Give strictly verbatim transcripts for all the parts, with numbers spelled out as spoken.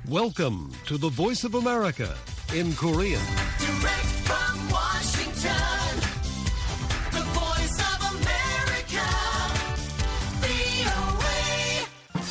Welcome to the Voice of America in Korean. Direct from Washington, the Voice of America, 브이오에이.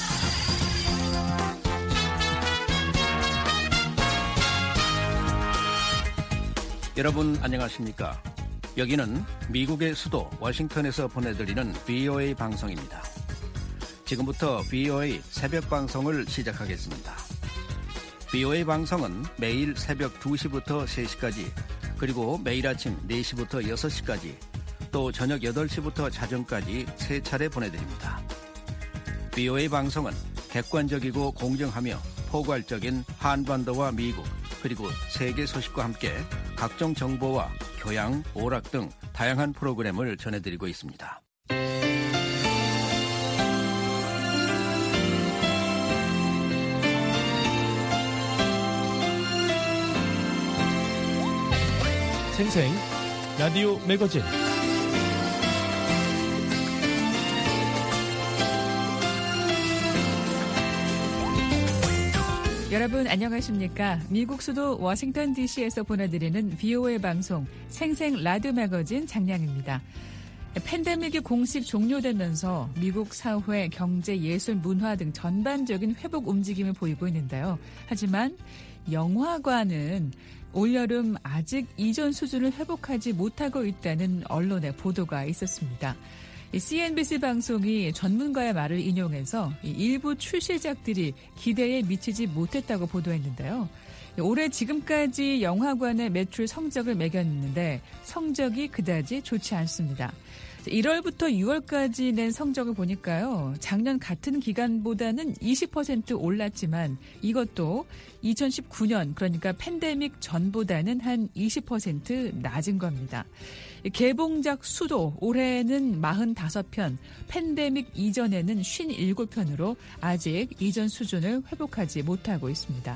여러분 안녕하십니까? 여기는 미국의 수도 워싱턴에서 보내드리는 브이오에이 방송입니다. 지금부터 브이오에이 새벽 방송을 시작하겠습니다. 브이오에이 방송은 매일 새벽 두 시부터 세 시까지, 그리고 매일 아침 네 시부터 여섯 시까지, 또 저녁 여덟 시부터 자정까지 세 차례 보내드립니다. 브이오에이 방송은 객관적이고 공정하며 포괄적인 한반도와 미국, 그리고 세계 소식과 함께 각종 정보와 교양, 오락 등 다양한 프로그램을 전해드리고 있습니다. 생생 라디오 매거진 여러분 안녕하십니까? 미국 수도 워싱턴 디씨에서 보내드리는 브이오에이 방송 생생 라디오 매거진 장량입니다. 팬데믹이 공식 종료되면서 미국 사회, 경제, 예술, 문화 등 전반적인 회복 움직임을 보이고 있는데요. 하지만 영화관은 올여름 아직 이전 수준을 회복하지 못하고 있다는 언론의 보도가 있었습니다. 씨엔비씨 방송이 전문가의 말을 인용해서 일부 출시작들이 기대에 미치지 못했다고 보도했는데요. 올해 지금까지 영화관의 매출 성적을 매겼는데 성적이 그다지 좋지 않습니다. 일월부터 유월까지 낸 성적을 보니까요. 작년 같은 기간보다는 이십 퍼센트 올랐지만 이것도 이천십구 년, 그러니까 팬데믹 전보다는 한 이십 퍼센트 낮은 겁니다. 개봉작 수도 올해는 사십오 편, 팬데믹 이전에는 오십칠 편으로 아직 이전 수준을 회복하지 못하고 있습니다.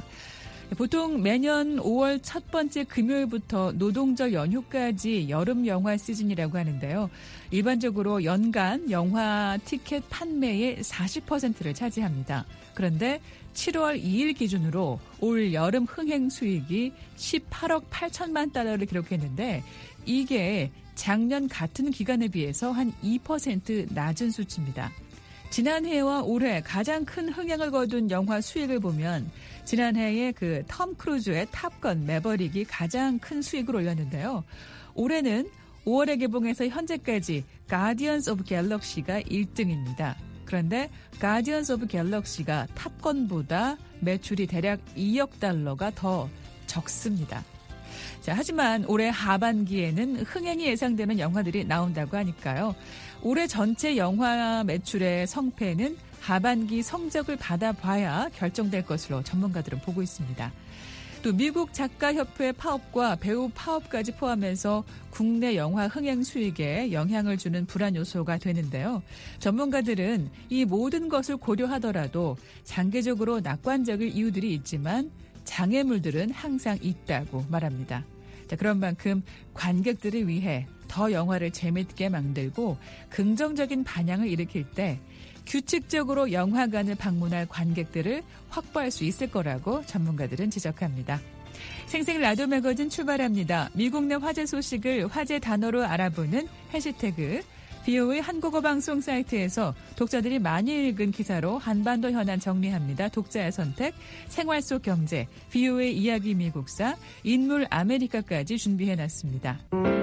보통 매년 오월 첫 번째 금요일부터 노동절 연휴까지 여름 영화 시즌이라고 하는데요. 일반적으로 연간 영화 티켓 판매의 사십 퍼센트를 차지합니다. 그런데 칠월 이일 기준으로 올 여름 흥행 수익이 십팔억 팔천만 달러를 기록했는데 이게 작년 같은 기간에 비해서 한 이 퍼센트 낮은 수치입니다. 지난해와 올해 가장 큰 흥행을 거둔 영화 수익을 보면 지난해에 그 톰 크루즈의 탑건 매버릭이 가장 큰 수익을 올렸는데요. 올해는 오월에 개봉해서 현재까지 가디언스 오브 갤럭시가 일 등입니다. 그런데 가디언스 오브 갤럭시가 탑건보다 매출이 대략 이억 달러가 더 적습니다. 자, 하지만 올해 하반기에는 흥행이 예상되는 영화들이 나온다고 하니까요. 올해 전체 영화 매출의 성패는 하반기 성적을 받아봐야 결정될 것으로 전문가들은 보고 있습니다. 또 미국 작가협회 파업과 배우 파업까지 포함해서 국내 영화 흥행 수익에 영향을 주는 불안 요소가 되는데요. 전문가들은 이 모든 것을 고려하더라도 장기적으로 낙관적일 이유들이 있지만 장애물들은 항상 있다고 말합니다. 자, 그런 만큼 관객들을 위해 더 영화를 재밌게 만들고 긍정적인 반향을 일으킬 때 규칙적으로 영화관을 방문할 관객들을 확보할 수 있을 거라고 전문가들은 지적합니다. 생생 라디오 매거진 출발합니다. 미국 내 화제 소식을 화제 단어로 알아보는 해시태그 브이오에이 한국어 방송 사이트에서 독자들이 많이 읽은 기사로 한반도 현안 정리합니다. 독자의 선택, 생활 속 경제, 브이오에이 이야기 미국사, 인물 아메리카까지 준비해놨습니다.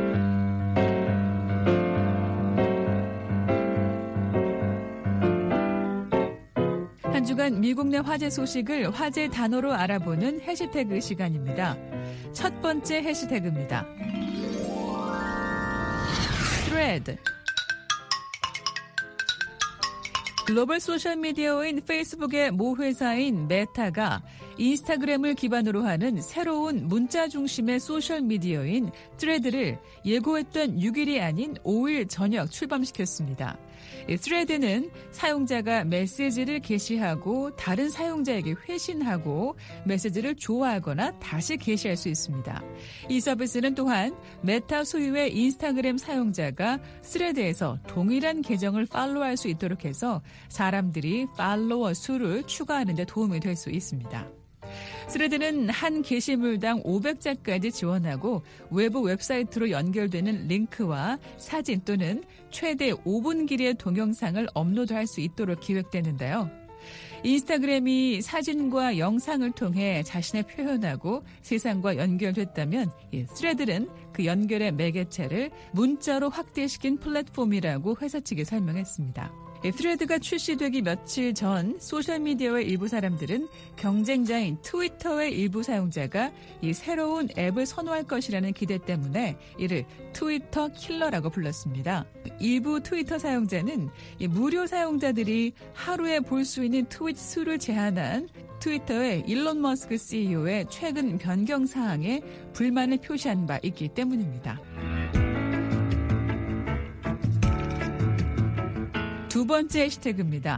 한 주간 미국 내 화제 소식을 화제 단어로 알아보는 해시태그 시간입니다. 첫 번째 해시태그입니다. thread. 글로벌 소셜미디어인 페이스북의 모 회사인 메타가 인스타그램을 기반으로 하는 새로운 문자 중심의 소셜미디어인 트레드를 예고했던 육 일이 아닌 오 일 저녁 출범시켰습니다. 트레드는 사용자가 메시지를 게시하고 다른 사용자에게 회신하고 메시지를 좋아하거나 다시 게시할 수 있습니다. 이 서비스는 또한 메타 소유의 인스타그램 사용자가 스레드에서 동일한 계정을 팔로우할 수 있도록 해서 사람들이 팔로워 수를 추가하는 데 도움이 될 수 있습니다. 스레드는 한 게시물당 오백 자까지 지원하고 외부 웹사이트로 연결되는 링크와 사진 또는 최대 오 분 길이의 동영상을 업로드할 수 있도록 기획되는데요. 인스타그램이 사진과 영상을 통해 자신을 표현하고 세상과 연결됐다면 이 스레드는 그 연결의 매개체를 문자로 확대시킨 플랫폼이라고 회사 측이 설명했습니다. 스레드가 출시되기 며칠 전 소셜미디어의 일부 사람들은 경쟁자인 트위터의 일부 사용자가 이 새로운 앱을 선호할 것이라는 기대 때문에 이를 트위터 킬러라고 불렀습니다. 일부 트위터 사용자는 이 무료 사용자들이 하루에 볼 수 있는 트윗 수를 제한한 트위터의 일론 머스크 씨이오의 최근 변경 사항에 불만을 표시한 바 있기 때문입니다. 두 번째 해시태그입니다.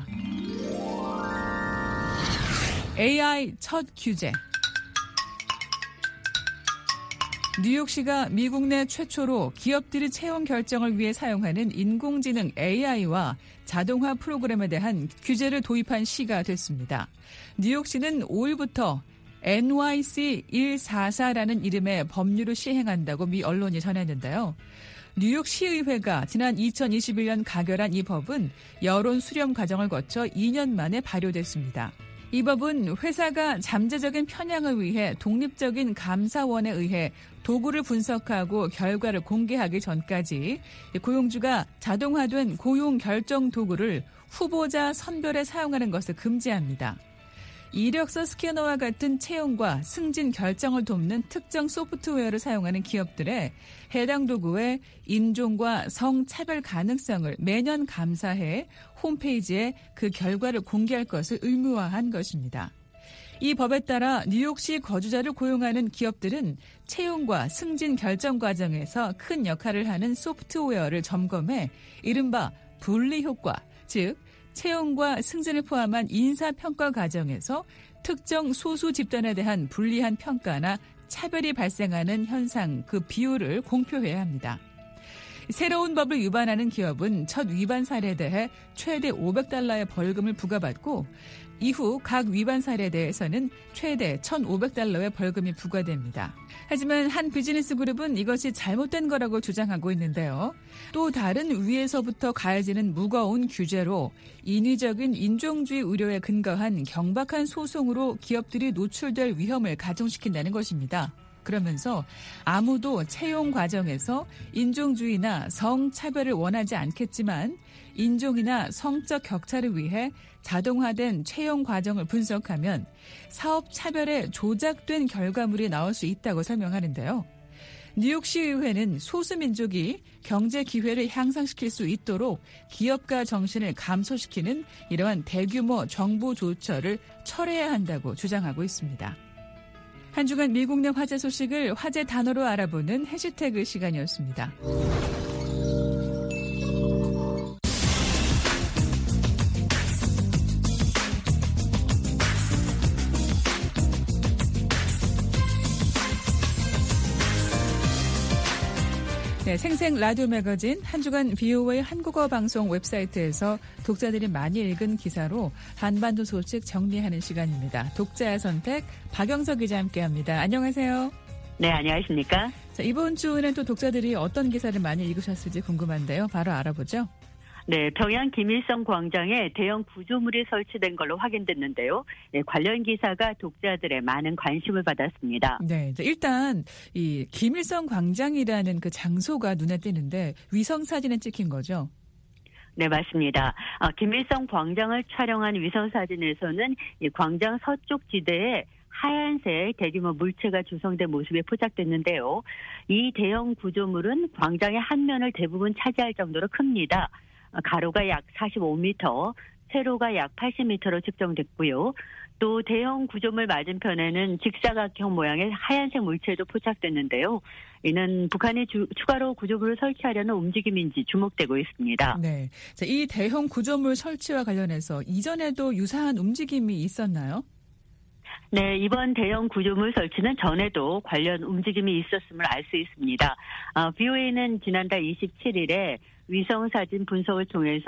에이아이 첫 규제. 뉴욕시가 미국 내 최초로 기업들이 채용 결정을 위해 사용하는 인공지능 에이아이와 자동화 프로그램에 대한 규제를 도입한 시가 됐습니다. 뉴욕시는 오일부터 엔와이씨 백사십사라는 이름의 법률을 시행한다고 미 언론이 전했는데요. 뉴욕시의회가 지난 이천이십일 년 가결한 이 법은 여론 수렴 과정을 거쳐 이 년 만에 발효됐습니다. 이 법은 회사가 잠재적인 편향을 위해 독립적인 감사원에 의해 도구를 분석하고 결과를 공개하기 전까지 고용주가 자동화된 고용 결정 도구를 후보자 선별에 사용하는 것을 금지합니다. 이력서 스캐너와 같은 채용과 승진 결정을 돕는 특정 소프트웨어를 사용하는 기업들의 해당 도구의 인종과 성차별 가능성을 매년 감사해 홈페이지에 그 결과를 공개할 것을 의무화한 것입니다. 이 법에 따라 뉴욕시 거주자를 고용하는 기업들은 채용과 승진 결정 과정에서 큰 역할을 하는 소프트웨어를 점검해 이른바 분리 효과, 즉 채용과 승진을 포함한 인사평가 과정에서 특정 소수 집단에 대한 불리한 평가나 차별이 발생하는 현상, 그 비율을 공표해야 합니다. 새로운 법을 위반하는 기업은 첫 위반 사례에 대해 최대 오백 달러의 벌금을 부과받고 이후 각 위반 사례에 대해서는 최대 천오백 달러의 벌금이 부과됩니다. 하지만 한 비즈니스 그룹은 이것이 잘못된 거라고 주장하고 있는데요. 또 다른 위에서부터 가해지는 무거운 규제로 인위적인 인종주의 우려에 근거한 경박한 소송으로 기업들이 노출될 위험을 가중시킨다는 것입니다. 그러면서 아무도 채용 과정에서 인종주의나 성차별을 원하지 않겠지만 인종이나 성적 격차를 위해 자동화된 채용 과정을 분석하면 사업 차별에 조작된 결과물이 나올 수 있다고 설명하는데요. 뉴욕시의회는 소수민족이 경제 기회를 향상시킬 수 있도록 기업가 정신을 감소시키는 이러한 대규모 정부 조처를 철회해야 한다고 주장하고 있습니다. 한 주간 미국 내 화제 소식을 화제 단어로 알아보는 해시태그 시간이었습니다. 네, 생생 라디오 매거진 한 주간 비오에이 한국어 방송 웹사이트에서 독자들이 많이 읽은 기사로 한반도 소식 정리하는 시간입니다. 독자의 선택 박영석 기자 함께합니다. 안녕하세요. 네, 안녕하십니까? 자, 이번 주는 또 독자들이 어떤 기사를 많이 읽으셨을지 궁금한데요. 바로 알아보죠. 네, 평양 김일성 광장에 대형 구조물이 설치된 걸로 확인됐는데요. 네, 관련 기사가 독자들의 많은 관심을 받았습니다. 네, 일단 이 김일성 광장이라는 그 장소가 눈에 띄는데 위성 사진에 찍힌 거죠? 네, 맞습니다. 아, 김일성 광장을 촬영한 위성 사진에서는 이 광장 서쪽 지대에 하얀색 대규모 물체가 조성된 모습이 포착됐는데요. 이 대형 구조물은 광장의 한 면을 대부분 차지할 정도로 큽니다. 가로가 약 사십오 미터, 세로가 약 팔십 미터로 측정됐고요. 또 대형 구조물 맞은편에는 직사각형 모양의 하얀색 물체도 포착됐는데요. 이는 북한이 주, 추가로 구조물을 설치하려는 움직임인지 주목되고 있습니다. 네, 자, 이 대형 구조물 설치와 관련해서 이전에도 유사한 움직임이 있었나요? 네, 이번 대형 구조물 설치는 전에도 관련 움직임이 있었음을 알 수 있습니다. 아, 비오에이는 지난달 이십칠 일에 위성사진 분석을 통해서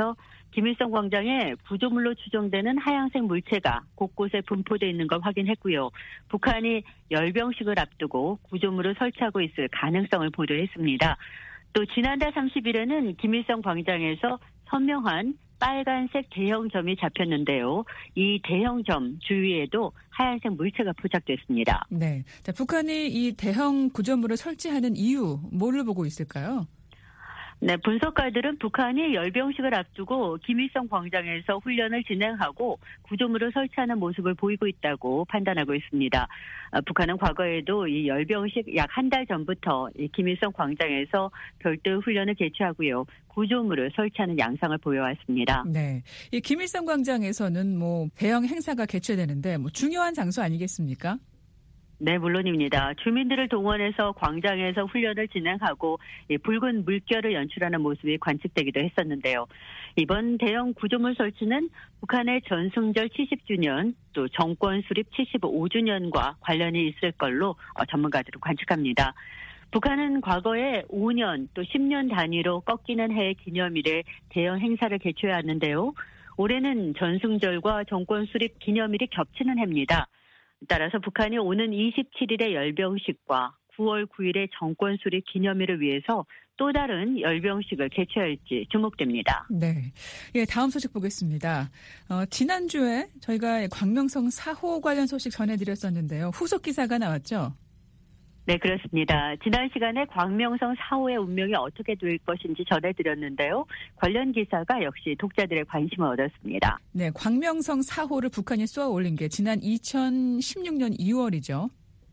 김일성 광장에 구조물로 추정되는 하얀색 물체가 곳곳에 분포되어 있는 걸 확인했고요. 북한이 열병식을 앞두고 구조물을 설치하고 있을 가능성을 보도했습니다. 또 지난달 삼십 일에는 김일성 광장에서 선명한 빨간색 대형점이 잡혔는데요. 이 대형점 주위에도 하얀색 물체가 포착됐습니다. 네. 자, 북한이 이 대형 구조물을 설치하는 이유, 뭐를 보고 있을까요? 네, 분석가들은 북한이 열병식을 앞두고 김일성 광장에서 훈련을 진행하고 구조물을 설치하는 모습을 보이고 있다고 판단하고 있습니다. 북한은 과거에도 이 열병식 약 한 달 전부터 이 김일성 광장에서 별도 훈련을 개최하고요. 구조물을 설치하는 양상을 보여왔습니다. 네, 이 김일성 광장에서는 뭐 대형 행사가 개최되는데 뭐 중요한 장소 아니겠습니까? 네, 물론입니다. 주민들을 동원해서 광장에서 훈련을 진행하고 붉은 물결을 연출하는 모습이 관측되기도 했었는데요. 이번 대형 구조물 설치는 북한의 전승절 칠십 주년 또 정권 수립 칠십오 주년과 관련이 있을 걸로 전문가들은 관측합니다. 북한은 과거에 오 년 또 십 년 단위로 꺾이는 해 기념일에 대형 행사를 개최해왔는데요. 올해는 전승절과 정권 수립 기념일이 겹치는 해입니다. 따라서 북한이 오는 이십칠 일의 열병식과 구월 구일의 정권 수립 기념일을 위해서 또 다른 열병식을 개최할지 주목됩니다. 네, 예, 다음 소식 보겠습니다. 어, 지난주에 저희가 광명성 사 호 관련 소식 전해드렸었는데요. 후속 기사가 나왔죠? 네, 그렇습니다. 지난 시간에 광명성 사 호의 운명이 어떻게 될 것인지 전해드렸는데요. 관련 기사가 역시 독자들의 관심을 얻었습니다. 네, 광명성 사 호를 북한이 쏘아 올린 게 지난 이천십육 년 이월이죠.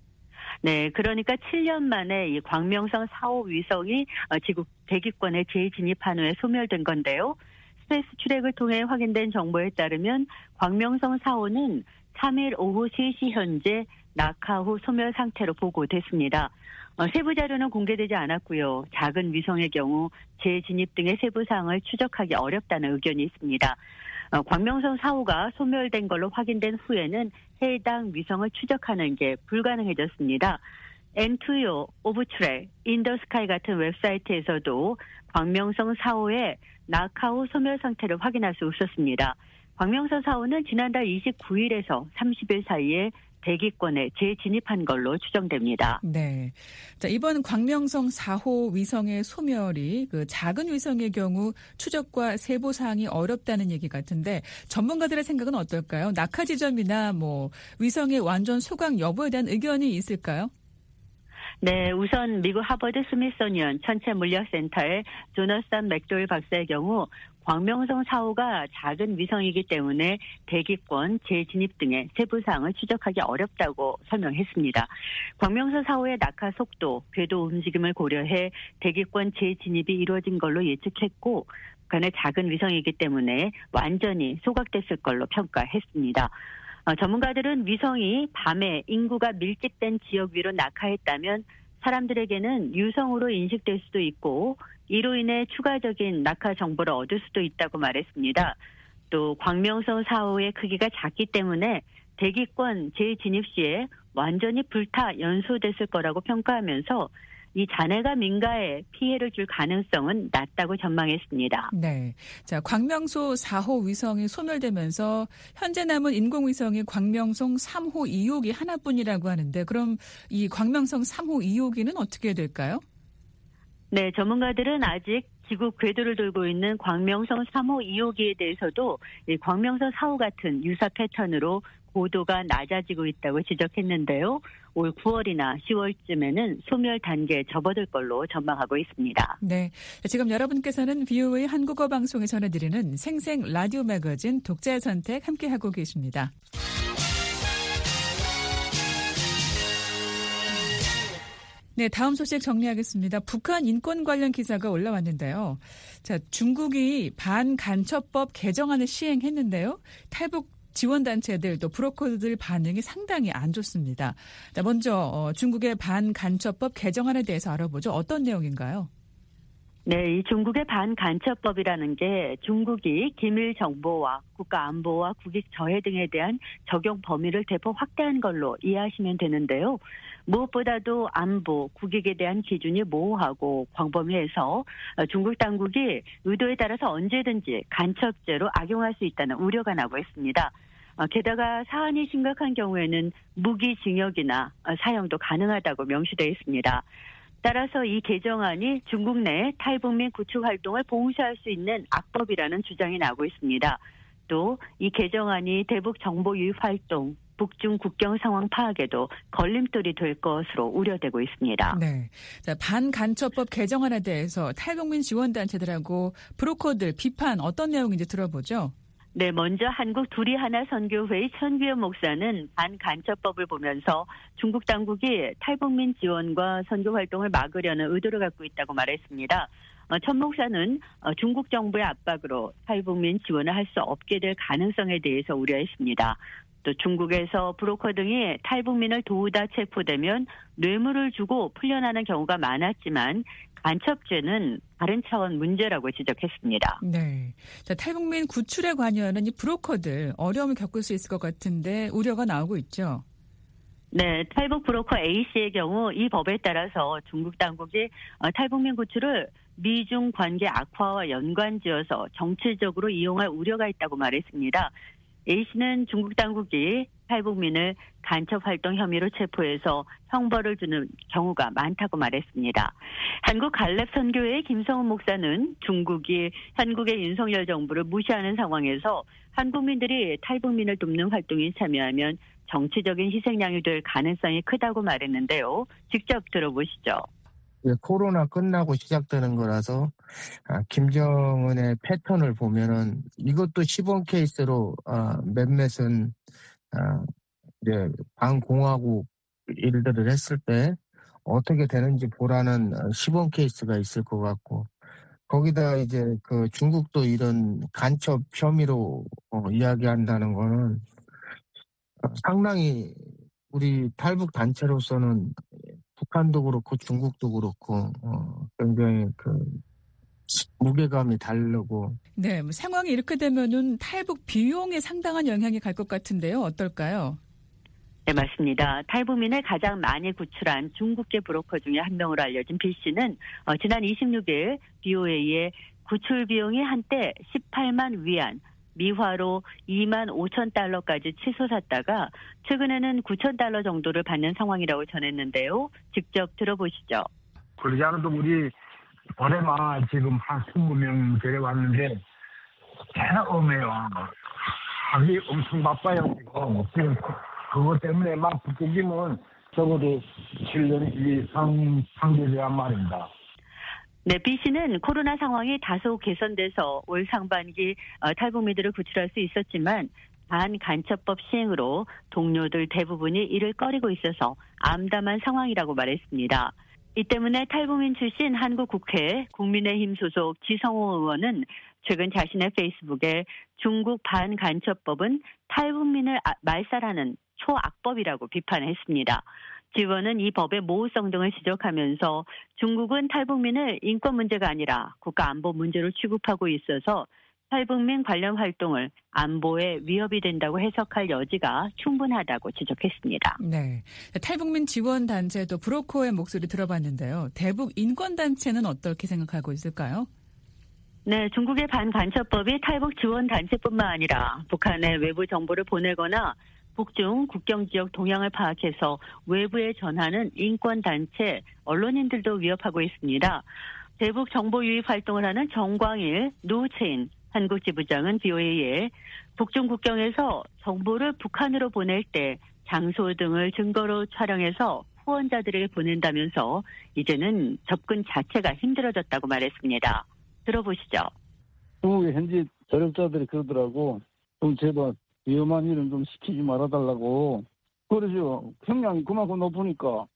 네, 그러니까 칠 년 만에 이 광명성 사 호 위성이 지구 대기권에 재진입한 후에 소멸된 건데요. 스페이스 트랙을 통해 확인된 정보에 따르면 광명성 사 호는 삼 일 오후 세 시 현재 낙하 후 소멸 상태로 보고됐습니다. 어, 세부 자료는 공개되지 않았고요. 작은 위성의 경우 재진입 등의 세부 사항을 추적하기 어렵다는 의견이 있습니다. 어, 광명성 사 호가 소멸된 걸로 확인된 후에는 해당 위성을 추적하는 게 불가능해졌습니다. 엔투요, 오브트랙, 인더스카이 같은 웹사이트에서도 광명성 사 호의 낙하 후 소멸 상태를 확인할 수 없었습니다. 광명성 사 호는 지난달 이십구 일에서 삼십 일 사이에 대기권에 재진입한 걸로 추정됩니다. 네. 자, 이번 광명성 사 호 위성의 소멸이 그 작은 위성의 경우 추적과 세부 사항이 어렵다는 얘기 같은데 전문가들의 생각은 어떨까요? 낙하 지점이나 뭐 위성의 완전 소각 여부에 대한 의견이 있을까요? 네, 우선 미국 하버드 스미소니언 천체물리학센터의 조너선 맥도웰 박사의 경우 광명성 사 호가 작은 위성이기 때문에 대기권, 재진입 등의 세부 사항을 추적하기 어렵다고 설명했습니다. 광명성 사 호의 낙하 속도, 궤도 움직임을 고려해 대기권 재진입이 이루어진 걸로 예측했고 북한의 작은 위성이기 때문에 완전히 소각됐을 걸로 평가했습니다. 어, 전문가들은 위성이 밤에 인구가 밀집된 지역 위로 낙하했다면 사람들에게는 유성으로 인식될 수도 있고 이로 인해 추가적인 낙하 정보를 얻을 수도 있다고 말했습니다. 또 광명성 사 호의 크기가 작기 때문에 대기권 재진입 시에 완전히 불타 연소됐을 거라고 평가하면서 이 잔해가 민가에 피해를 줄 가능성은 낮다고 전망했습니다. 네. 자, 광명소 사 호 위성이 소멸되면서 현재 남은 인공위성이 광명성 삼 호 이 호기 하나뿐이라고 하는데 그럼 이 광명성 삼 호 이 호기는 어떻게 될까요? 네, 전문가들은 아직 지구 궤도를 돌고 있는 광명성 삼 호 이 호기에 대해서도 이 광명성 사 호 같은 유사 패턴으로 고도가 낮아지고 있다고 지적했는데요. 올 구월이나 시월쯤에는 소멸 단계에 접어들 걸로 전망하고 있습니다. 네, 지금 여러분께서는 비오에이 한국어 방송에 전해드리는 생생 라디오 매거진 독자의 선택 함께하고 계십니다. 네, 다음 소식 정리하겠습니다. 북한 인권 관련 기사가 올라왔는데요. 자, 중국이 반간첩법 개정안을 시행했는데요. 탈북 지원단체들 또 브로커들 반응이 상당히 안 좋습니다. 자, 먼저 어, 중국의 반간첩법 개정안에 대해서 알아보죠. 어떤 내용인가요? 네, 이 중국의 반간첩법이라는 게 중국이 기밀 정보와 국가 안보와 국익 저해 등에 대한 적용 범위를 대폭 확대한 걸로 이해하시면 되는데요. 무엇보다도 안보, 국익에 대한 기준이 모호하고 광범위해서 중국 당국이 의도에 따라서 언제든지 간첩죄로 악용할 수 있다는 우려가 나고 있습니다. 게다가 사안이 심각한 경우에는 무기징역이나 사형도 가능하다고 명시되어 있습니다. 따라서 이 개정안이 중국 내 탈북민 구축 활동을 봉쇄할 수 있는 악법이라는 주장이 나오고 있습니다. 또 이 개정안이 대북 정보 유입 활동, 북중 국경 상황 파악에도 걸림돌이 될 것으로 우려되고 있습니다. 네, 자, 반간첩법 개정안에 대해서 탈북민 지원단체들하고 브로커들 비판 어떤 내용인지 들어보죠. 네, 먼저 한국 두리하나 선교회의 천규현 목사는 반간첩법을 보면서 중국 당국이 탈북민 지원과 선교 활동을 막으려는 의도를 갖고 있다고 말했습니다. 어, 천 목사는 어, 중국 정부의 압박으로 탈북민 지원을 할 수 없게 될 가능성에 대해서 우려했습니다. 또 중국에서 브로커 등이 탈북민을 도우다 체포되면 뇌물을 주고 풀려나는 경우가 많았지만 간첩죄는 다른 차원 문제라고 지적했습니다. 네, 자, 탈북민 구출에 관여하는 이 브로커들 어려움을 겪을 수 있을 것 같은데 우려가 나오고 있죠. 네, 탈북 브로커 A씨의 경우 이 법에 따라서 중국 당국이 탈북민 구출을 미중 관계 악화와 연관지어서 정치적으로 이용할 우려가 있다고 말했습니다. A씨는 중국 당국이 탈북민을 간첩활동 혐의로 체포해서 형벌을 주는 경우가 많다고 말했습니다. 한국 갈렙 선교회의 김성훈 목사는 중국이 한국의 윤석열 정부를 무시하는 상황에서 한국민들이 탈북민을 돕는 활동에 참여하면 정치적인 희생양이 될 가능성이 크다고 말했는데요. 직접 들어보시죠. 코로나 끝나고 시작되는 거라서 아, 김정은의 패턴을 보면은 이것도 시범 케이스로 아, 몇몇은 아, 이제 반공화국 일들을 했을 때 어떻게 되는지 보라는 시범 케이스가 있을 것 같고 거기다 이제 그 중국도 이런 간첩 혐의로 어, 이야기한다는 거는 상당히 우리 탈북 단체로서는 북한도 그렇고 중국도 그렇고 어, 굉장히 그 무게감이 다르고. 네, 뭐 상황이 이렇게 되면은 탈북 비용에 상당한 영향이 갈 것 같은데요. 어떨까요? 네, 맞습니다. 탈북민을 가장 많이 구출한 중국계 브로커 중에 한 명으로 알려진 B 씨는 어, 지난 이십육 일 비오에이에 구출 비용이 한때 십팔만 위안, 미화로 이만 오천 달러까지 치솟았다가 최근에는 구천 달러 정도를 받는 상황이라고 전했는데요. 직접 들어보시죠. 그러지 않아도 우리 올해만 지금 한 이십 명 데려왔는데 꽤나 엄해요. 하기 엄청 바빠요. 지금. 지금 그것 때문에 막 북극이면 적어도 칠 년 이상 상대돼야 말입니다. 네, B 씨는 코로나 상황이 다소 개선돼서 올 상반기 탈북민들을 구출할 수 있었지만 반간첩법 시행으로 동료들 대부분이 이를 꺼리고 있어서 암담한 상황이라고 말했습니다. 이 때문에 탈북민 출신 한국국회 국민의힘 소속 지성호 의원은 최근 자신의 페이스북에 중국 반간첩법은 탈북민을 말살하는 초악법이라고 비판했습니다. 지 의원은 이 법의 모호성 등을 지적하면서 중국은 탈북민을 인권 문제가 아니라 국가 안보 문제로 취급하고 있어서 탈북민 관련 활동을 안보에 위협이 된다고 해석할 여지가 충분하다고 지적했습니다. 네, 탈북민 지원 단체도 브로커의 목소리 들어봤는데요. 대북 인권 단체는 어떻게 생각하고 있을까요? 네, 중국의 반간첩법이 탈북 지원 단체뿐만 아니라 북한에 외부 정보를 보내거나 북중 국경지역 동향을 파악해서 외부에 전하는 인권단체, 언론인들도 위협하고 있습니다. 대북 정보 유입 활동을 하는 정광일, 노채인 한국지부장은 비오에이에 북중 국경에서 정보를 북한으로 보낼 때 장소 등을 증거로 촬영해서 후원자들에게 보낸다면서 이제는 접근 자체가 힘들어졌다고 말했습니다. 들어보시죠. 중국의 현지 저력자들이 그러더라고. 좀 제발 위험한 일은 좀 시키지 말아달라고. 그러죠. 형량이 그만큼 높으니까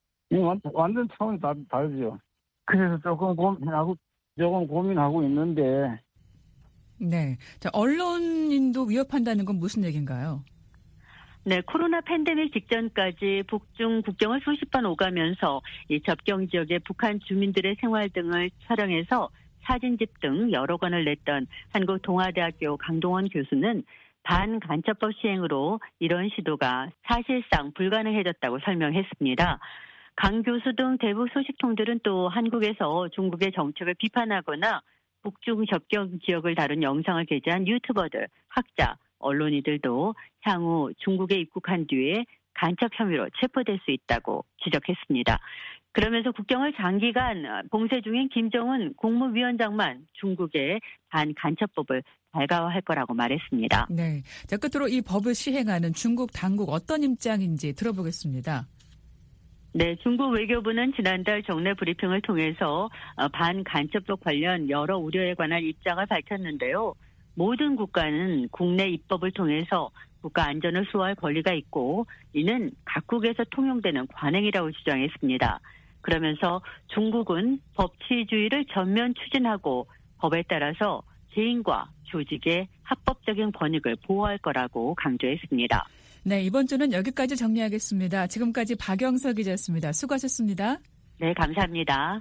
완전 차원이 다, 다르죠. 그래서 조금 고민하고 조금 고민하고 있는데. 네, 자, 언론인도 위협한다는 건 무슨 얘기인가요? 네, 코로나 팬데믹 직전까지 북중 국경을 수십 번 오가면서 이 접경 지역의 북한 주민들의 생활 등을 촬영해서 사진집 등 여러 권을 냈던 한국동아대학교 강동원 교수는 반간첩법 시행으로 이런 시도가 사실상 불가능해졌다고 설명했습니다. 강 교수 등 대북 소식통들은 또 한국에서 중국의 정책을 비판하거나 북중 접경 지역을 다룬 영상을 게재한 유튜버들, 학자, 언론인들도 향후 중국에 입국한 뒤에 간첩 혐의로 체포될 수 있다고 지적했습니다. 그러면서 국경을 장기간 봉쇄 중인 김정은 국무위원장만 중국의 반간첩법을 발가화할 거라고 말했습니다. 네, 자, 끝으로 이 법을 시행하는 중국 당국 어떤 입장인지 들어보겠습니다. 네, 중국 외교부는 지난달 정례 브리핑을 통해서 반간첩법 관련 여러 우려에 관한 입장을 밝혔는데요. 모든 국가는 국내 입법을 통해서 국가 안전을 수호할 권리가 있고 이는 각국에서 통용되는 관행이라고 주장했습니다. 그러면서 중국은 법치주의를 전면 추진하고 법에 따라서 개인과 조직의 합법적인 권익을 보호할 거라고 강조했습니다. 네, 이번 주는 여기까지 정리하겠습니다. 지금까지 박영서 기자였습니다. 수고하셨습니다. 네, 감사합니다.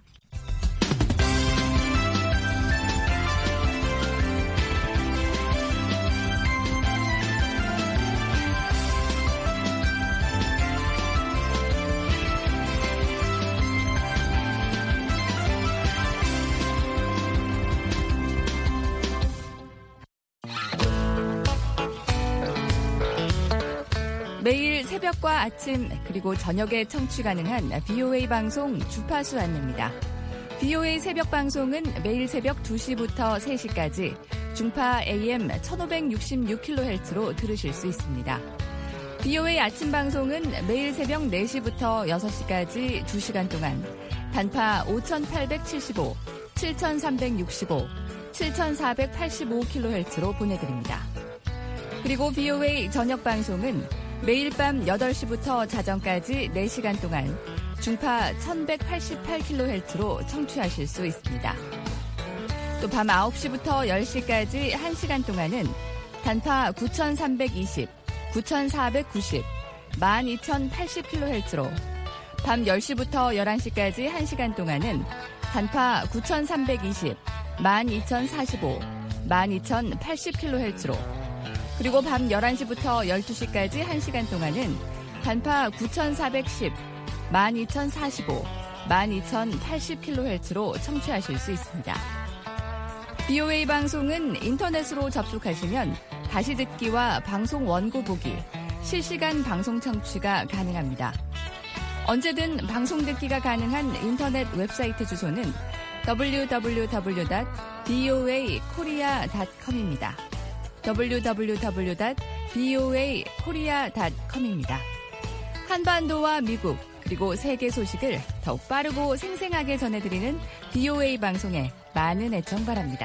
매일 새벽과 아침 그리고 저녁에 청취 가능한 비오에이 방송 주파수 안내입니다. 비오에이 새벽 방송은 매일 새벽 두 시부터 세 시까지 중파 에이엠 천오백육십육 킬로헤르츠로 들으실 수 있습니다. 비오에이 아침 방송은 매일 새벽 네 시부터 여섯 시까지 두 시간 동안 단파 오천팔백칠십오, 칠천삼백육십오, 칠천사백팔십오 킬로헤르츠로 보내드립니다. 그리고 비오에이 저녁 방송은 매일 밤 여덟 시부터 자정까지 네 시간 동안 중파 천백팔십팔 킬로헤르츠로 청취하실 수 있습니다. 또 밤 아홉 시부터 열 시까지 한 시간 동안은 단파 구천삼백이십, 구천사백구십, 만 이천팔십 킬로헤르츠로 밤 열 시부터 열한 시까지 한 시간 동안은 단파 구천삼백이십, 만 이천사십오, 만 이천팔십 킬로헤르츠로 그리고 밤 열한 시부터 열두 시까지 한 시간 동안은 단파 구천사백십, 만 이천사십오, 만 이천팔십 킬로헤르츠로 청취하실 수 있습니다. 비오에이 방송은 인터넷으로 접속하시면 다시 듣기와 방송 원고 보기, 실시간 방송 청취가 가능합니다. 언제든 방송 듣기가 가능한 인터넷 웹사이트 주소는 더블유 더블유 더블유 닷 비오에이 코리아 닷 컴입니다. 더블유 더블유 더블유 닷 비오에이 코리아 닷 컴입니다. 한반도와 미국 그리고 세계 소식을 더욱 빠르고 생생하게 전해드리는 비오에이 방송에 많은 애청 바랍니다.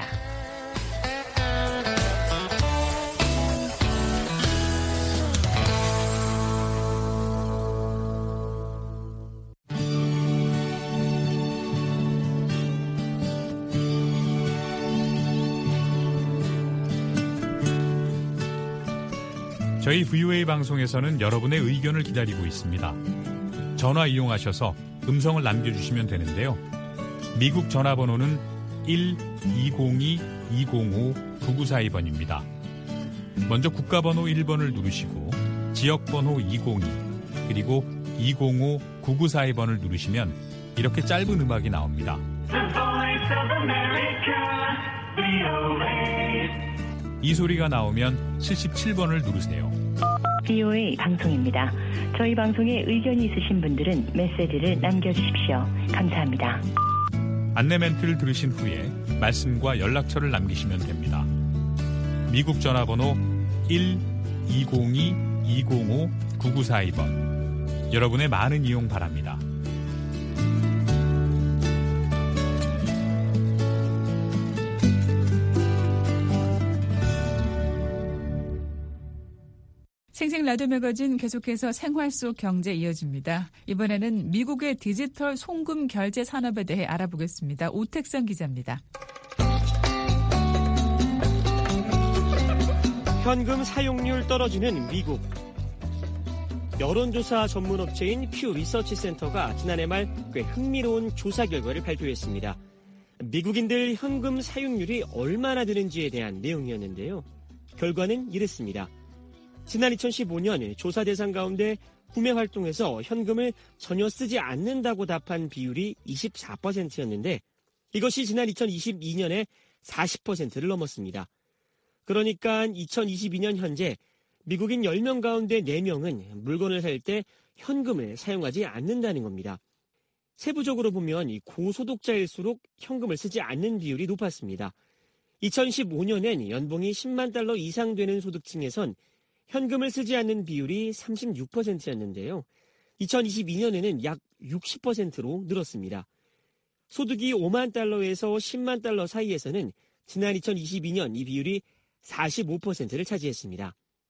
저희 브이오에이 방송에서는 여러분의 의견을 기다리고 있습니다. 전화 이용하셔서 음성을 남겨주시면 되는데요. 미국 전화번호는 일 이공이 이공오 구구사이 번입니다. 먼저 국가번호 일 번을 누르시고 지역번호 이공이 그리고 이공오 구구사이 번을 누르시면 이렇게 짧은 음악이 나옵니다. 이 소리가 나오면 칠십칠 번을 누르세요. 비오에이 방송입니다. 저희 방송에 의견이 있으신 분들은 메시지를 남겨주십시오. 감사합니다. 안내 멘트를 들으신 후에 말씀과 연락처를 남기시면 됩니다. 미국 전화번호 일 이공이 이공오 구구사이 번. 여러분의 많은 이용 바랍니다. 생생 라디오 매거진 계속해서 생활 속 경제 이어집니다. 이번에는 미국의 디지털 송금 결제 산업에 대해 알아보겠습니다. 오택선 기자입니다. 현금 사용률 떨어지는 미국. 여론조사 전문업체인 퓨 리서치 센터가 지난해 말 꽤 흥미로운 조사 결과를 발표했습니다. 미국인들 현금 사용률이 얼마나 되는지에 대한 내용이었는데요. 결과는 이랬습니다. 지난 이천십오 년 조사 대상 가운데 구매 활동에서 현금을 전혀 쓰지 않는다고 답한 비율이 이십사 퍼센트였는데 이것이 지난 이천이십이 년에 사십 퍼센트를 넘었습니다. 그러니까 이천이십이 년 현재 미국인 열 명 가운데 네 명은 물건을 살 때 현금을 사용하지 않는다는 겁니다. 세부적으로 보면 이 고소득자일수록 현금을 쓰지 않는 비율이 높았습니다. 이천십오 년엔 연봉이 십만 달러 이상 되는 소득층에선 현금을 쓰지 않는 비율이 삼십육 퍼센트였는데요. 이천이십이 년에는 약 육십 퍼센트로 늘었습니다. 소득이 오만 달러에서 십만 달러 사이에서는 지난 이천이십이 년 이 비율이 사십오 퍼센트를 차지했습니다.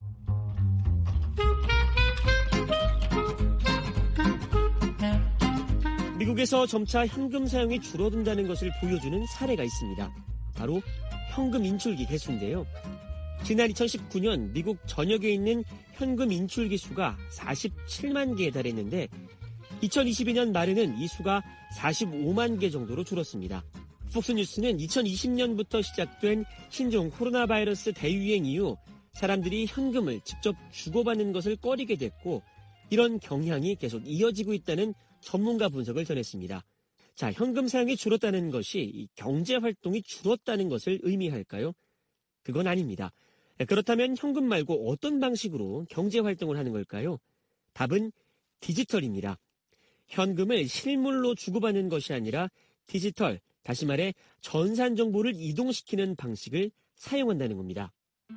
미국에서 점차 현금 사용이 줄어든다는 것을 보여주는 사례가 있습니다. 바로 현금 인출기 개수인데요. 지난 이천십구 년 미국 전역에 있는 현금 인출기 수가 사십칠만 개에 달했는데 이천이십이 년 말에는 이 수가 사십오만 개 정도로 줄었습니다. 폭스뉴스는 이천이십 년부터 시작된 신종 코로나 바이러스 대유행 이후 사람들이 현금을 직접 주고받는 것을 꺼리게 됐고 이런 경향이 계속 이어지고 있다는 전문가 분석을 전했습니다. 자, 현금 사용이 줄었다는 것이 경제 활동이 줄었다는 것을 의미할까요? 그건 아닙니다. 그렇다면 현금 말고 어떤 방식으로 경제 활동을 하는 걸까요? 답은 디지털입니다. 현금을 실물로 주고받는 것이 아니라 디지털, 다시 말해 전산 정보를 이동시키는 방식을 사용한다는 겁니다.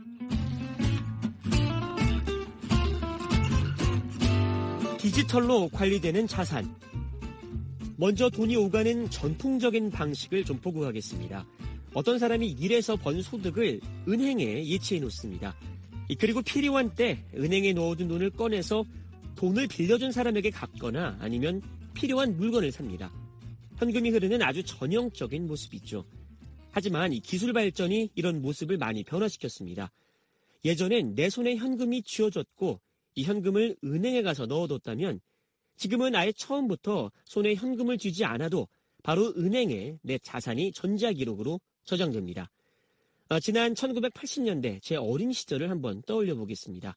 디지털로 관리되는 자산. 먼저 돈이 오가는 전통적인 방식을 좀 보고 가겠습니다. 어떤 사람이 일해서 번 소득을 은행에 예치해 놓습니다. 그리고 필요한 때 은행에 넣어둔 돈을 꺼내서 돈을 빌려준 사람에게 갚거나 아니면 필요한 물건을 삽니다. 현금이 흐르는 아주 전형적인 모습이죠. 하지만 이 기술 발전이 이런 모습을 많이 변화시켰습니다. 예전엔 내 손에 현금이 쥐어졌고 이 현금을 은행에 가서 넣어뒀다면 지금은 아예 처음부터 손에 현금을 쥐지 않아도 바로 은행에 내 자산이 전자기록으로 저장됩니다. 아, 지난 천구백팔십 년대 제 어린 시절을 한번 떠올려 보겠습니다.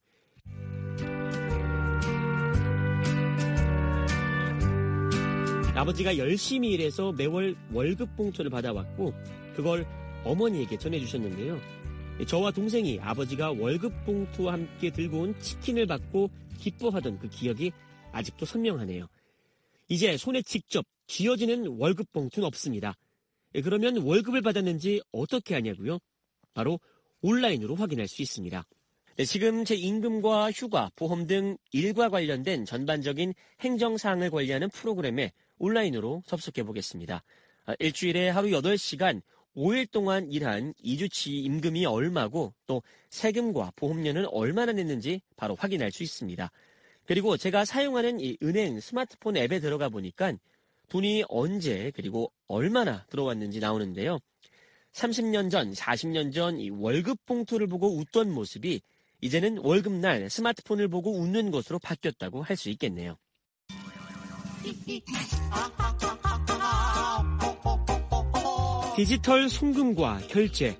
아버지가 열심히 일해서 매월 월급 봉투를 받아왔고 그걸 어머니에게 전해주셨는데요. 저와 동생이 아버지가 월급 봉투와 함께 들고 온 치킨을 받고 기뻐하던 그 기억이 아직도 선명하네요. 이제 손에 직접 쥐어지는 월급 봉투는 없습니다. 그러면 월급을 받았는지 어떻게 하냐고요? 바로 온라인으로 확인할 수 있습니다. 네, 지금 제 임금과 휴가, 보험 등 일과 관련된 전반적인 행정사항을 관리하는 프로그램에 온라인으로 접속해 보겠습니다. 일주일에 하루 여덟 시간 오 일 동안 일한 이 주치 임금이 얼마고 또 세금과 보험료는 얼마나 냈는지 바로 확인할 수 있습니다. 그리고 제가 사용하는 이 은행 스마트폰 앱에 들어가 보니까 돈이 언제 그리고 얼마나 들어왔는지 나오는데요. 삼십 년 전, 사십 년 전 이 월급 봉투를 보고 웃던 모습이 이제는 월급날 스마트폰을 보고 웃는 것으로 바뀌었다고 할 수 있겠네요. 디지털 송금과 결제.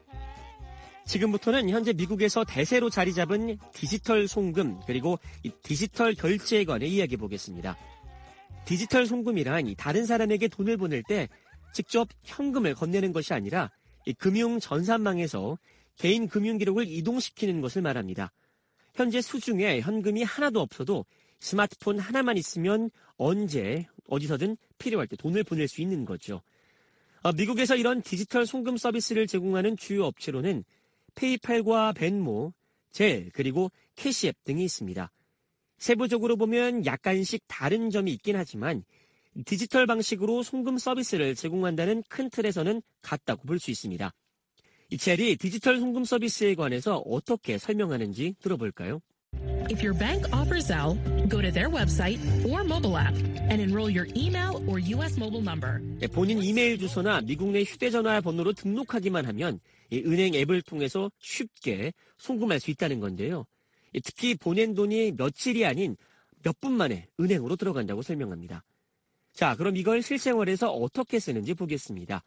지금부터는 현재 미국에서 대세로 자리 잡은 디지털 송금 그리고 이 디지털 결제에 관해 이야기해 보겠습니다. 디지털 송금이란 이 다른 사람에게 돈을 보낼 때 직접 현금을 건네는 것이 아니라 이 금융 전산망에서 개인 금융 기록을 이동시키는 것을 말합니다. 현재 수중에 현금이 하나도 없어도 스마트폰 하나만 있으면 언제 어디서든 필요할 때 돈을 보낼 수 있는 거죠. 어, 미국에서 이런 디지털 송금 서비스를 제공하는 주요 업체로는 페이팔과 벤모, 젤, 그리고 캐시앱 등이 있습니다. 세부적으로 보면 약간씩 다른 점이 있긴 하지만 디지털 방식으로 송금 서비스를 제공한다는 큰 틀에서는 같다고 볼 수 있습니다. 이 젤이 디지털 송금 서비스에 관해서 어떻게 설명하는지 들어볼까요? If your bank offers Zelle, go to their website or mobile app and enroll your email or U S mobile number. 본인 이메일 주소나 미국 내 휴대전화 번호로 등록하기만 하면 이 은행 앱을 통해서 쉽게 송금할 수 있다는 건데요. 특히 보낸 돈이 며칠이 아닌 몇 분 만에 은행으로 들어간다고 설명합니다. 자, 그럼 이걸 실생활에서 어떻게 쓰는지 보겠습니다.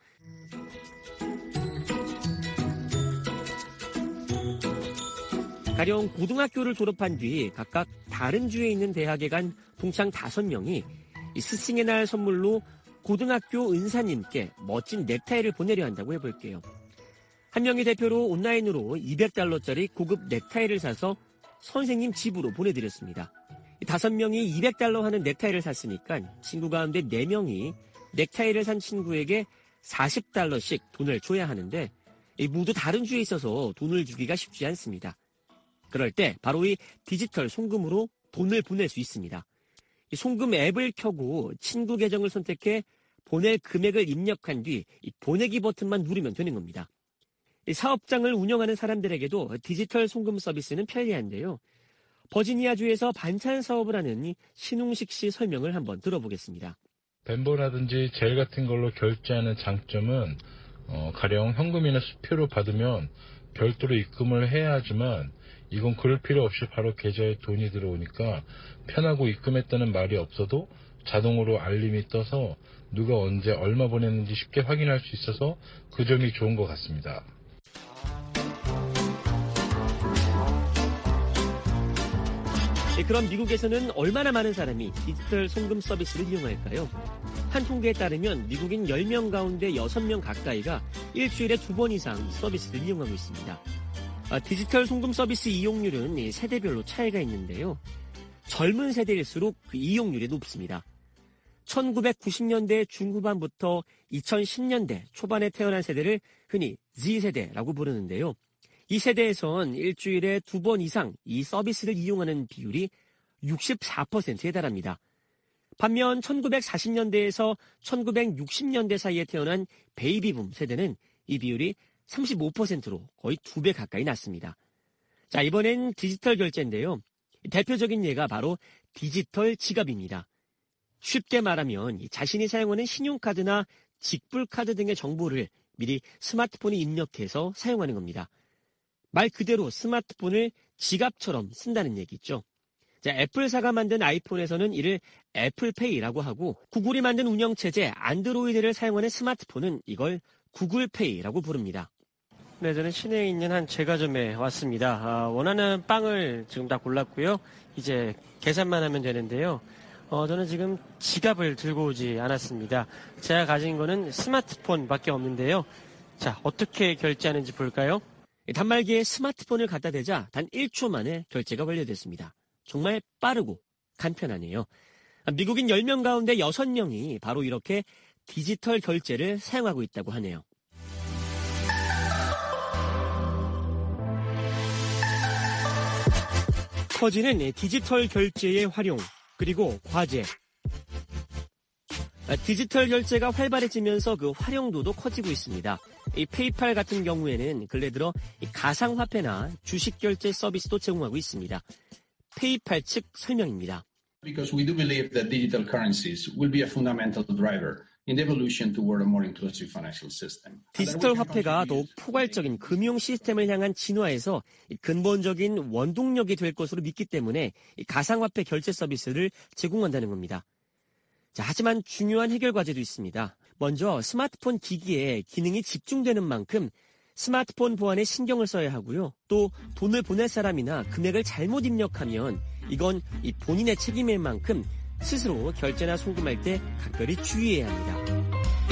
가령 고등학교를 졸업한 뒤 각각 다른 주에 있는 대학에 간 동창 다섯 명이 스승의 날 선물로 고등학교 은사님께 멋진 넥타이를 보내려 한다고 해볼게요. 한 명이 대표로 온라인으로 이백 달러짜리 고급 넥타이를 사서 선생님 집으로 보내드렸습니다. 다섯 명이 이백 달러 하는 넥타이를 샀으니까 친구 가운데 네 명이 넥타이를 산 친구에게 사십 달러씩 돈을 줘야 하는데 모두 다른 주에 있어서 돈을 주기가 쉽지 않습니다. 그럴 때 바로 이 디지털 송금으로 돈을 보낼 수 있습니다. 이 송금 앱을 켜고 친구 계정을 선택해 보낼 금액을 입력한 뒤 이 보내기 버튼만 누르면 되는 겁니다. 이 사업장을 운영하는 사람들에게도 디지털 송금 서비스는 편리한데요. 버지니아주에서 반찬 사업을 하는 이 신웅식 씨 설명을 한번 들어보겠습니다. 벤버라든지 젤 같은 걸로 결제하는 장점은 어, 가령 현금이나 수표로 받으면 별도로 입금을 해야 하지만 이건 그럴 필요 없이 바로 계좌에 돈이 들어오니까 편하고 입금했다는 말이 없어도 자동으로 알림이 떠서 누가 언제 얼마 보냈는지 쉽게 확인할 수 있어서 그 점이 좋은 것 같습니다. 네, 그럼 미국에서는 얼마나 많은 사람이 디지털 송금 서비스를 이용할까요? 한 통계에 따르면 미국인 열 명 가운데 여섯 명 가까이가 일주일에 두 번 이상 서비스를 이용하고 있습니다. 아, 디지털 송금 서비스 이용률은 세대별로 차이가 있는데요. 젊은 세대일수록 그 이용률이 높습니다. 천구백구십 년대 중후반부터 이천십 년대 초반에 태어난 세대를 흔히 Z세대라고 부르는데요. 이 세대에선 일주일에 두 번 이상 이 서비스를 이용하는 비율이 육십사 퍼센트에 달합니다. 반면 천구백사십 년대에서 천구백육십 년대 사이에 태어난 베이비붐 세대는 이 비율이 삼십오 퍼센트로 거의 두 배 가까이 낮습니다. 자, 이번엔 디지털 결제인데요. 대표적인 예가 바로 디지털 지갑입니다. 쉽게 말하면 자신이 사용하는 신용카드나 직불카드 등의 정보를 미리 스마트폰에 입력해서 사용하는 겁니다. 말 그대로 스마트폰을 지갑처럼 쓴다는 얘기죠. 자, 애플사가 만든 아이폰에서는 이를 애플페이라고 하고 구글이 만든 운영체제 안드로이드를 사용하는 스마트폰은 이걸 구글페이라고 부릅니다. 네, 저는 시내에 있는 한 제과점에 왔습니다. 아, 원하는 빵을 지금 다 골랐고요. 이제 계산만 하면 되는데요. 어, 저는 지금 지갑을 들고 오지 않았습니다. 제가 가진 거는 스마트폰밖에 없는데요. 자, 어떻게 결제하는지 볼까요? 단말기에 스마트폰을 갖다 대자 단 일 초 만에 결제가 완료됐습니다. 정말 빠르고 간편하네요. 미국인 열 명 가운데 여섯 명이 바로 이렇게 디지털 결제를 사용하고 있다고 하네요. 커지는 디지털 결제의 활용, 그리고 과제. 디지털 결제가 활발해지면서 그 활용도도 커지고 있습니다. 이 페이팔 같은 경우에는 근래 들어 가상화폐나 주식 결제 서비스도 제공하고 있습니다. 페이팔 측 설명입니다. Because we do believe that digital currencies will be a fundamental driver in the evolution toward a more inclusive financial system. 디지털 화폐가 더욱 포괄적인 금융 시스템을 향한 진화에서 근본적인 원동력이 될 것으로 믿기 때문에 가상화폐 결제 서비스를 제공한다는 겁니다. 자, 하지만 중요한 해결 과제도 있습니다. 먼저 스마트폰 기기에 기능이 집중되는 만큼 스마트폰 보안에 신경을 써야 하고요. 또 돈을 보낼 사람이나 금액을 잘못 입력하면 이건 이 본인의 책임일 만큼 스스로 결제나 송금할 때 각별히 주의해야 합니다.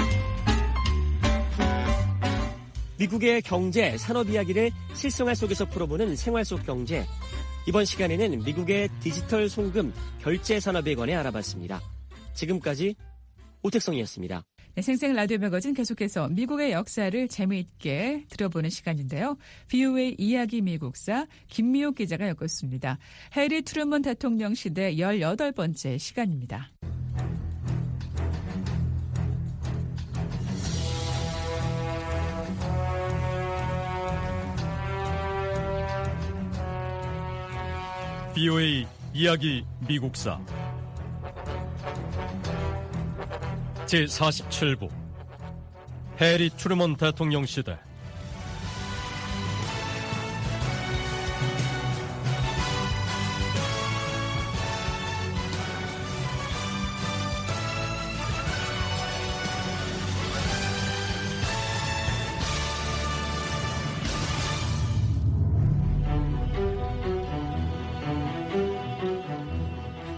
미국의 경제, 산업 이야기를 실생활 속에서 풀어보는 생활 속 경제. 이번 시간에는 미국의 디지털 송금 결제 산업에 관해 알아봤습니다. 지금까지 오택성이었습니다. 네, 생생 라디오 매거진 계속해서 미국의 역사를 재미있게 들어보는 시간인데요. 브이오에이 이야기 미국사 김미옥 기자가 엮었습니다. 해리 트루먼 대통령 시대 열여덟 번째 시간입니다. 브이오에이 이야기 미국사 제사십칠 부 해리 트루먼 대통령 시대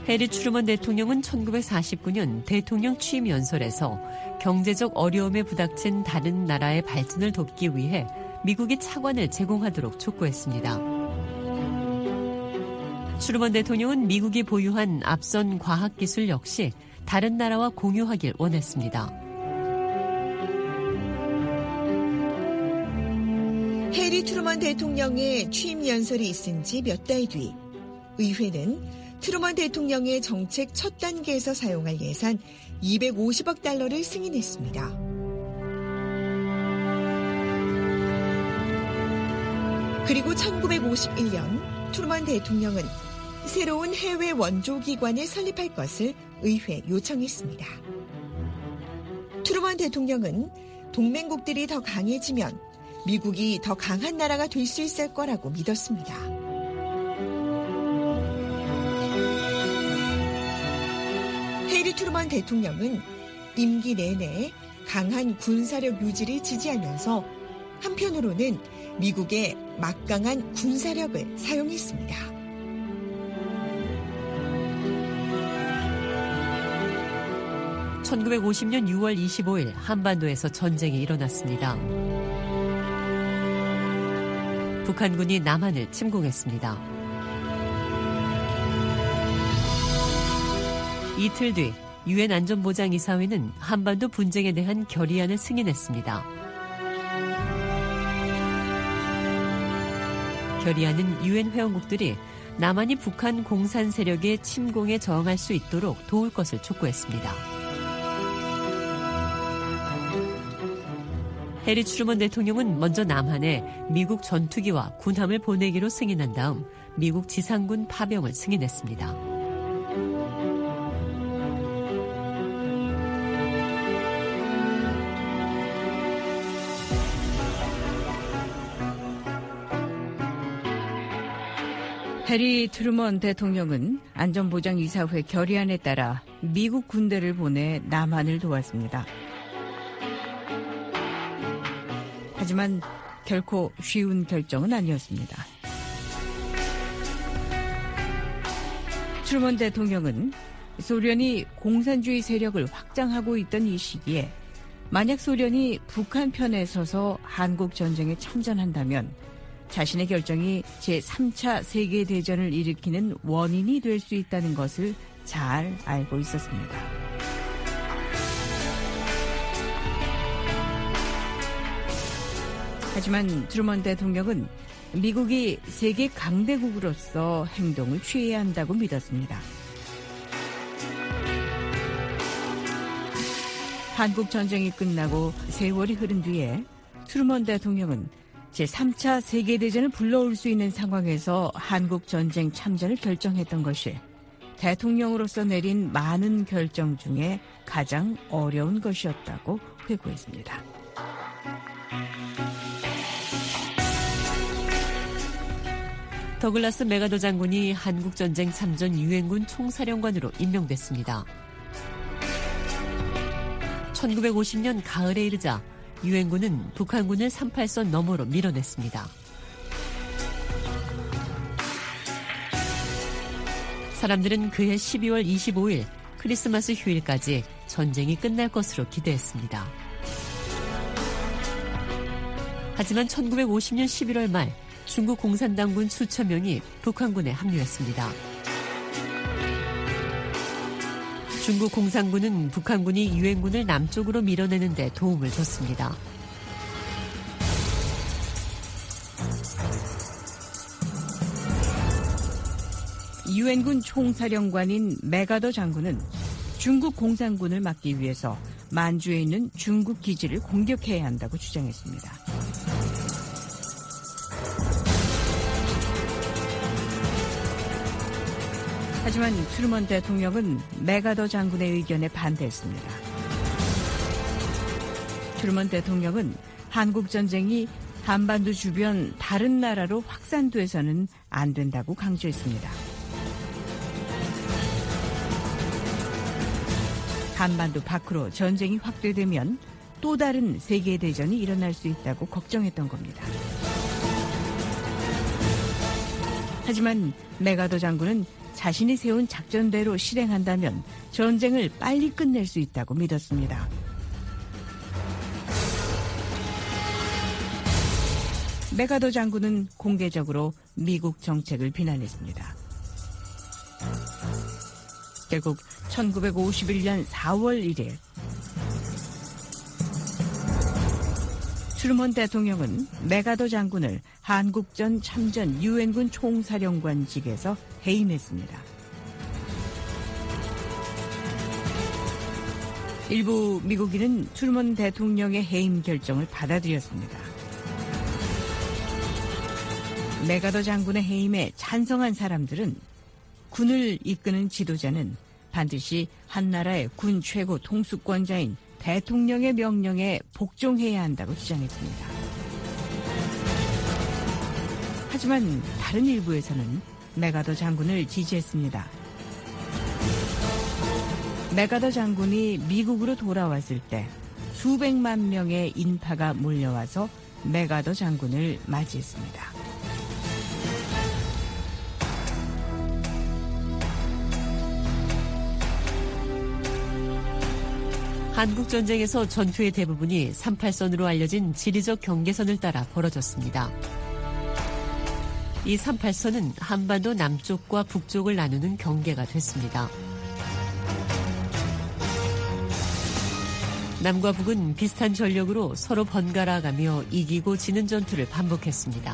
해리 트루먼 대통령은 천구백사십구 년 대통령 취임 연설에서 경제적 어려움에 부닥친 다른 나라의 발전을 돕기 위해 미국이 차관을 제공하도록 촉구했습니다. 트루먼 대통령은 미국이 보유한 앞선 과학기술 역시 다른 나라와 공유하길 원했습니다. 해리 트루먼 대통령의 취임 연설이 있은 지 몇 달 뒤, 의회는 트루먼 대통령의 정책 첫 단계에서 사용할 예산 이백오십억 달러를 승인했습니다. 그리고 천구백오십일 년 트루먼 대통령은 새로운 해외 원조기관을 설립할 것을 의회에 요청했습니다. 트루먼 대통령은 동맹국들이 더 강해지면 미국이 더 강한 나라가 될 수 있을 거라고 믿었습니다. 해리 트루먼 대통령은 임기 내내 강한 군사력 유지를 지지하면서 한편으로는 미국의 막강한 군사력을 사용했습니다. 천구백오십 년 유월 이십오일 한반도에서 전쟁이 일어났습니다. 북한군이 남한을 침공했습니다. 이틀 뒤 유엔 안전보장이사회는 한반도 분쟁에 대한 결의안을 승인했습니다. 결의안은 유엔 회원국들이 남한이 북한 공산 세력의 침공에 저항할 수 있도록 도울 것을 촉구했습니다. 해리 트루먼 대통령은 먼저 남한에 미국 전투기와 군함을 보내기로 승인한 다음 미국 지상군 파병을 승인했습니다. 해리 트루먼 대통령은 안전보장이사회 결의안에 따라 미국 군대를 보내 남한을 도왔습니다. 하지만 결코 쉬운 결정은 아니었습니다. 트루먼 대통령은 소련이 공산주의 세력을 확장하고 있던 이 시기에 만약 소련이 북한 편에 서서 한국 전쟁에 참전한다면 자신의 결정이 제삼 차 세계대전을 일으키는 원인이 될 수 있다는 것을 잘 알고 있었습니다. 하지만 트루먼 대통령은 미국이 세계 강대국으로서 행동을 취해야 한다고 믿었습니다. 한국 전쟁이 끝나고 세월이 흐른 뒤에 트루먼 대통령은 제삼 차 세계대전을 불러올 수 있는 상황에서 한국 전쟁 참전을 결정했던 것이 대통령으로서 내린 많은 결정 중에 가장 어려운 것이었다고 회고했습니다. 더글라스 메가더 장군이 한국전쟁 참전 유엔군 총사령관으로 임명됐습니다. 천구백오십 년 가을에 이르자 유엔군은 북한군을 삼팔선 너머로 밀어냈습니다. 사람들은 그해 십이월 이십오일 크리스마스 휴일까지 전쟁이 끝날 것으로 기대했습니다. 하지만 천구백오십 년 십일월 말 중국 공산당군 수천 명이 북한군에 합류했습니다. 중국 공산군은 북한군이 유엔군을 남쪽으로 밀어내는 데 도움을 줬습니다. 유엔군 총사령관인 메가더 장군은 중국 공산군을 막기 위해서 만주에 있는 중국 기지를 공격해야 한다고 주장했습니다. 하지만 트루먼 대통령은 메가더 장군의 의견에 반대했습니다. 트루먼 대통령은 한국전쟁이 한반도 주변 다른 나라로 확산돼서는 안 된다고 강조했습니다. 한반도 밖으로 전쟁이 확대되면 또 다른 세계대전이 일어날 수 있다고 걱정했던 겁니다. 하지만 메가더 장군은 자신이 세운 작전대로 실행한다면 전쟁을 빨리 끝낼 수 있다고 믿었습니다. 메가더 장군은 공개적으로 미국 정책을 비난했습니다. 결국 천구백오십일 년 사월 일일 트루먼 대통령은 메가더 장군을 한국전 참전 유엔군 총사령관직에서 해임했습니다. 일부 미국인은 트루먼 대통령의 해임 결정을 받아들였습니다. 메가더 장군의 해임에 찬성한 사람들은 군을 이끄는 지도자는 반드시 한 나라의 군 최고 통수권자인 대통령의 명령에 복종해야 한다고 주장했습니다. 하지만 다른 일부에서는 메가더 장군을 지지했습니다. 메가더 장군이 미국으로 돌아왔을 때 수백만 명의 인파가 몰려와서 메가더 장군을 맞이했습니다. 한국전쟁에서 전투의 대부분이 삼팔선으로 알려진 지리적 경계선을 따라 벌어졌습니다. 이 삼팔선은 한반도 남쪽과 북쪽을 나누는 경계가 됐습니다. 남과 북은 비슷한 전력으로 서로 번갈아가며 이기고 지는 전투를 반복했습니다.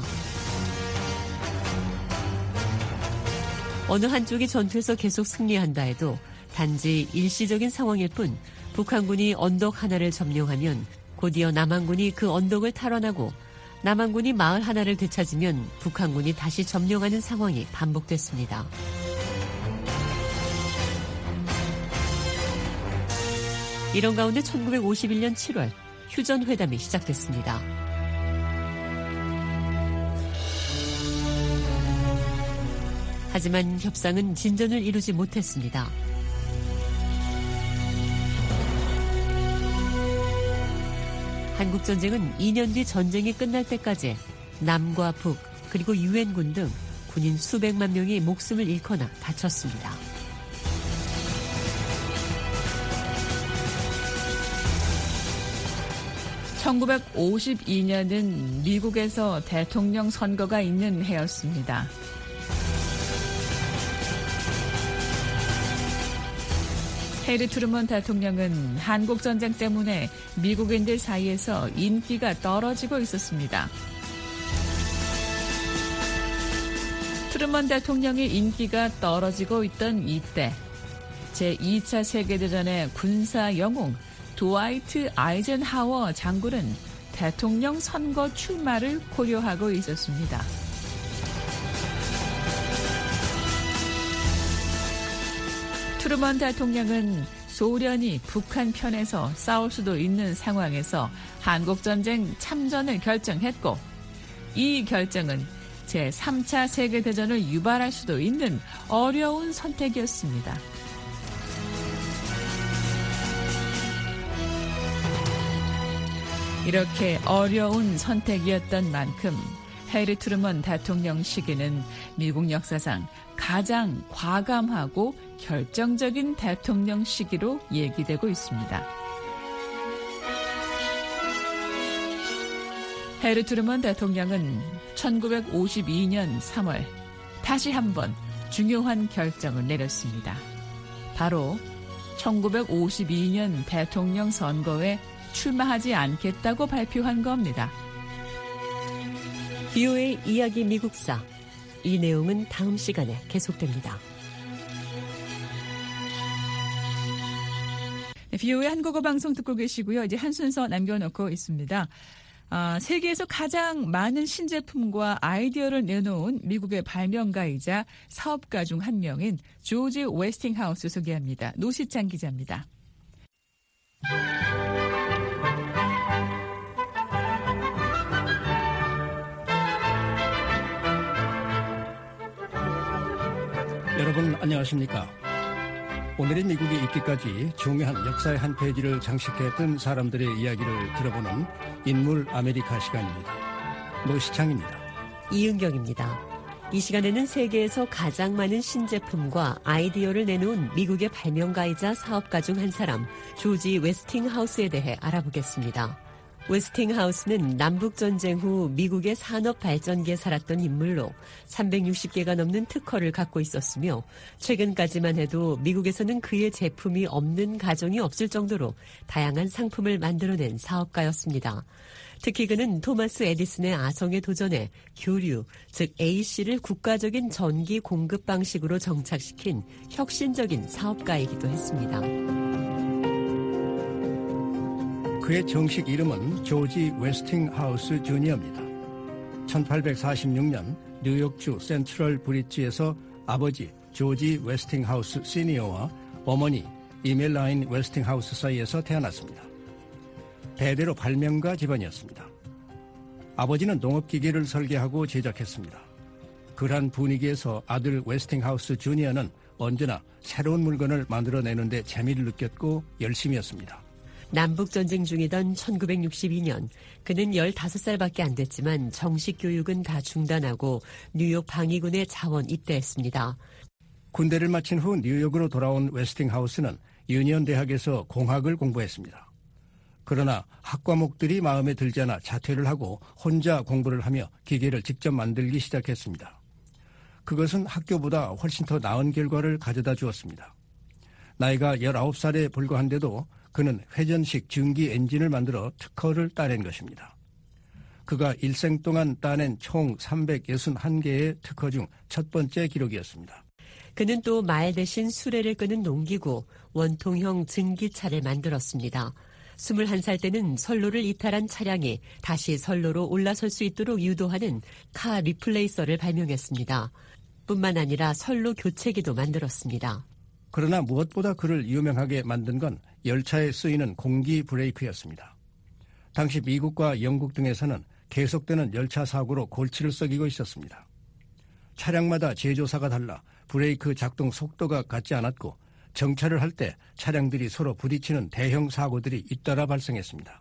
어느 한쪽이 전투에서 계속 승리한다 해도 단지 일시적인 상황일 뿐 북한군이 언덕 하나를 점령하면 곧이어 남한군이 그 언덕을 탈환하고 남한군이 마을 하나를 되찾으면 북한군이 다시 점령하는 상황이 반복됐습니다. 이런 가운데 천구백오십일 년 칠월 휴전회담이 시작됐습니다. 하지만 협상은 진전을 이루지 못했습니다. 한국전쟁은 이 년 뒤 전쟁이 끝날 때까지 남과 북 그리고 유엔군 등 군인 수백만 명이 목숨을 잃거나 다쳤습니다. 천구백오십이 년은 미국에서 대통령 선거가 있는 해였습니다. 해리 트루먼 대통령은 한국전쟁 때문에 미국인들 사이에서 인기가 떨어지고 있었습니다. 트루먼 대통령의 인기가 떨어지고 있던 이때 제이 차 세계대전의 군사 영웅 드와이트 아이젠하워 장군은 대통령 선거 출마를 고려하고 있었습니다. 트루먼 대통령은 소련이 북한 편에서 싸울 수도 있는 상황에서 한국전쟁 참전을 결정했고 이 결정은 제삼 차 세계대전을 유발할 수도 있는 어려운 선택이었습니다. 이렇게 어려운 선택이었던 만큼 해리 트루먼 대통령 시기는 미국 역사상 가장 과감하고 결정적인 대통령 시기로 얘기되고 있습니다. 해리 트루먼 대통령은 천구백오십이 년 삼월 다시 한번 중요한 결정을 내렸습니다. 바로 천구백오십이 년 대통령 선거에 출마하지 않겠다고 발표한 겁니다. 비오에이 이야기 미국사. 이 내용은 다음 시간에 계속됩니다. 네, 비오에이 한국어 방송 듣고 계시고요. 이제 한 순서 남겨놓고 있습니다. 아, 세계에서 가장 많은 신제품과 아이디어를 내놓은 미국의 발명가이자 사업가 중 한 명인 조지 웨스팅하우스 소개합니다. 노시찬 기자입니다. 여러분 안녕하십니까? 오늘의 미국에 있기까지 중요한 역사의 한 페이지를 장식했던 사람들의 이야기를 들어보는 인물 아메리카 시간입니다. 노시창입니다. 이은경입니다. 이 시간에는 세계에서 가장 많은 신제품과 아이디어를 내놓은 미국의 발명가이자 사업가 중 한 사람, 조지 웨스팅하우스에 대해 알아보겠습니다. 웨스팅하우스는 남북전쟁 후 미국의 산업 발전기에 살았던 인물로 삼백육십 개가 넘는 특허를 갖고 있었으며 최근까지만 해도 미국에서는 그의 제품이 없는 가정이 없을 정도로 다양한 상품을 만들어낸 사업가였습니다. 특히 그는 토마스 에디슨의 아성에 도전해 교류, 즉 에이씨를 국가적인 전기 공급 방식으로 정착시킨 혁신적인 사업가이기도 했습니다. 그의 정식 이름은 조지 웨스팅하우스 주니어입니다. 천팔백사십육 년 뉴욕주 센트럴 브리지에서 아버지 조지 웨스팅하우스 시니어와 어머니 이멜라인 웨스팅하우스 사이에서 태어났습니다. 대대로 발명가 집안이었습니다. 아버지는 농업기계를 설계하고 제작했습니다. 그러한 분위기에서 아들 웨스팅하우스 주니어는 언제나 새로운 물건을 만들어내는 데 재미를 느꼈고 열심이었습니다. 남북전쟁 중이던 천구백육십이 년 그는 열다섯 살밖에 안 됐지만 정식 교육은 다 중단하고 뉴욕 방위군에 자원 입대했습니다. 군대를 마친 후 뉴욕으로 돌아온 웨스팅하우스는 유니언 대학에서 공학을 공부했습니다. 그러나 학과목들이 마음에 들지 않아 자퇴를 하고 혼자 공부를 하며 기계를 직접 만들기 시작했습니다. 그것은 학교보다 훨씬 더 나은 결과를 가져다 주었습니다. 나이가 열아홉 살에 불과한데도 그는 회전식 증기 엔진을 만들어 특허를 따낸 것입니다. 그가 일생 동안 따낸 총 삼백육십일 개의 특허 중 첫 번째 기록이었습니다. 그는 또 말 대신 수레를 끄는 농기구, 원통형 증기차를 만들었습니다. 스물한 살 때는 선로를 이탈한 차량이 다시 선로로 올라설 수 있도록 유도하는 카 리플레이서를 발명했습니다. 뿐만 아니라 선로 교체기도 만들었습니다. 그러나 무엇보다 그를 유명하게 만든 건 열차에 쓰이는 공기 브레이크였습니다. 당시 미국과 영국 등에서는 계속되는 열차 사고로 골치를 썩이고 있었습니다. 차량마다 제조사가 달라 브레이크 작동 속도가 같지 않았고 정차를 할 때 차량들이 서로 부딪히는 대형 사고들이 잇따라 발생했습니다.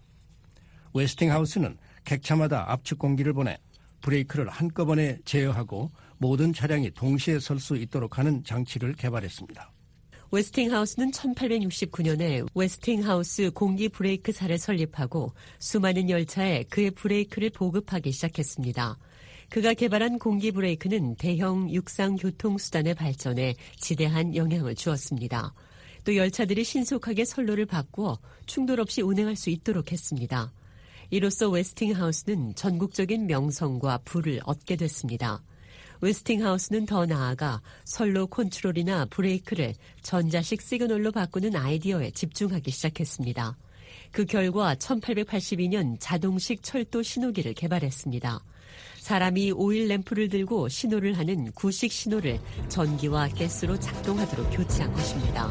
웨스팅하우스는 객차마다 압축 공기를 보내 브레이크를 한꺼번에 제어하고 모든 차량이 동시에 설 수 있도록 하는 장치를 개발했습니다. 웨스팅하우스는 천팔백육십구 년에 웨스팅하우스 공기 브레이크사를 설립하고 수많은 열차에 그의 브레이크를 보급하기 시작했습니다. 그가 개발한 공기 브레이크는 대형 육상 교통수단의 발전에 지대한 영향을 주었습니다. 또 열차들이 신속하게 선로를 바꾸어 충돌 없이 운행할 수 있도록 했습니다. 이로써 웨스팅하우스는 전국적인 명성과 부를 얻게 됐습니다. 웨스팅하우스는 더 나아가 선로 컨트롤이나 브레이크를 전자식 시그널로 바꾸는 아이디어에 집중하기 시작했습니다. 그 결과 천팔백팔십이 년 자동식 철도 신호기를 개발했습니다. 사람이 오일 램프를 들고 신호를 하는 구식 신호를 전기와 가스로 작동하도록 교체한 것입니다.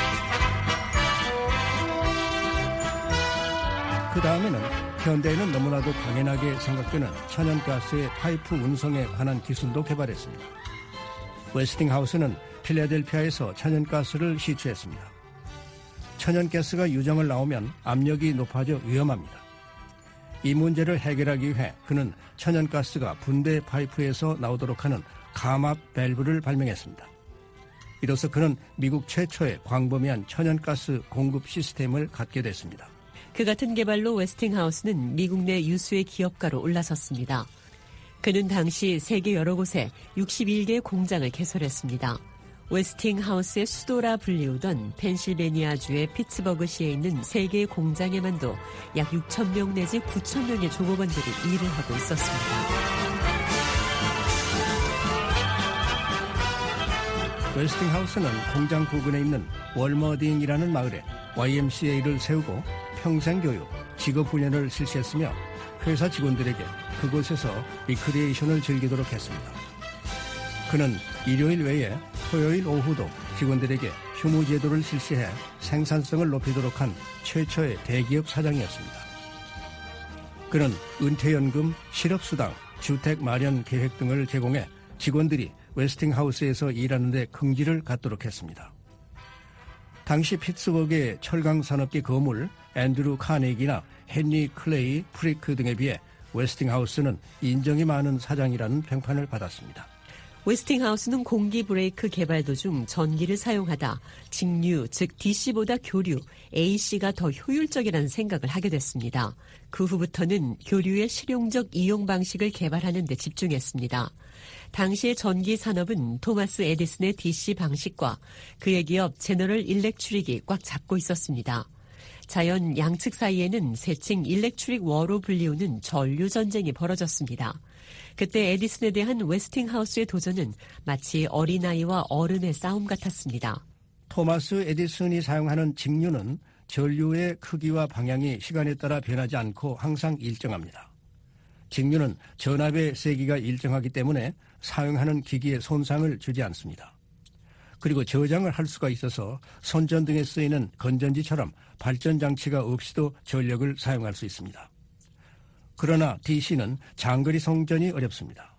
그 다음에는 현대에는 너무나도 당연하게 생각되는 천연가스의 파이프 운송에 관한 기술도 개발했습니다. 웨스팅하우스는 필라델피아에서 천연가스를 시추했습니다. 천연가스가 유정을 나오면 압력이 높아져 위험합니다. 이 문제를 해결하기 위해 그는 천연가스가 분대 파이프에서 나오도록 하는 감압 밸브를 발명했습니다. 이로써 그는 미국 최초의 광범위한 천연가스 공급 시스템을 갖게 됐습니다. 그 같은 개발로 웨스팅하우스는 미국 내 유수의 기업가로 올라섰습니다. 그는 당시 세계 여러 곳에 육십일 개의 공장을 개설했습니다. 웨스팅하우스의 수도라 불리우던 펜실베니아주의 피츠버그시에 있는 세 개의 공장에만도 약 육천 명 내지 구천 명의 종업원들이 일을 하고 있었습니다. 웨스팅하우스는 공장 부근에 있는 월머딩이라는 마을에 와이엠씨에이를 세우고 평생교육, 직업훈련을 실시했으며 회사 직원들에게 그곳에서 리크리에이션을 즐기도록 했습니다. 그는 일요일 외에 토요일 오후도 직원들에게 휴무 제도를 실시해 생산성을 높이도록 한 최초의 대기업 사장이었습니다. 그는 은퇴연금, 실업수당, 주택 마련 계획 등을 제공해 직원들이 웨스팅하우스에서 일하는 데 긍지를 갖도록 했습니다. 당시 피츠버그의 철강산업계 거물 앤드루 카네기나 헨리 클레이 프리크 등에 비해 웨스팅하우스는 인정이 많은 사장이라는 평판을 받았습니다. 웨스팅하우스는 공기 브레이크 개발 도중 전기를 사용하다 직류, 즉 디씨보다 교류, 에이씨가 더 효율적이라는 생각을 하게 됐습니다. 그 후부터는 교류의 실용적 이용 방식을 개발하는 데 집중했습니다. 당시의 전기 산업은 토마스 에디슨의 디씨 방식과 그의 기업 제너럴 일렉트릭이 꽉 잡고 있었습니다. 자연 양측 사이에는 세칭 일렉트릭 워로 불리우는 전류 전쟁이 벌어졌습니다. 그때 에디슨에 대한 웨스팅하우스의 도전은 마치 어린아이와 어른의 싸움 같았습니다. 토마스 에디슨이 사용하는 직류는 전류의 크기와 방향이 시간에 따라 변하지 않고 항상 일정합니다. 직류는 전압의 세기가 일정하기 때문에 사용하는 기기에 손상을 주지 않습니다. 그리고 저장을 할 수가 있어서 손전등에 쓰이는 건전지처럼 발전장치가 없이도 전력을 사용할 수 있습니다. 그러나 디씨는 장거리 송전이 어렵습니다.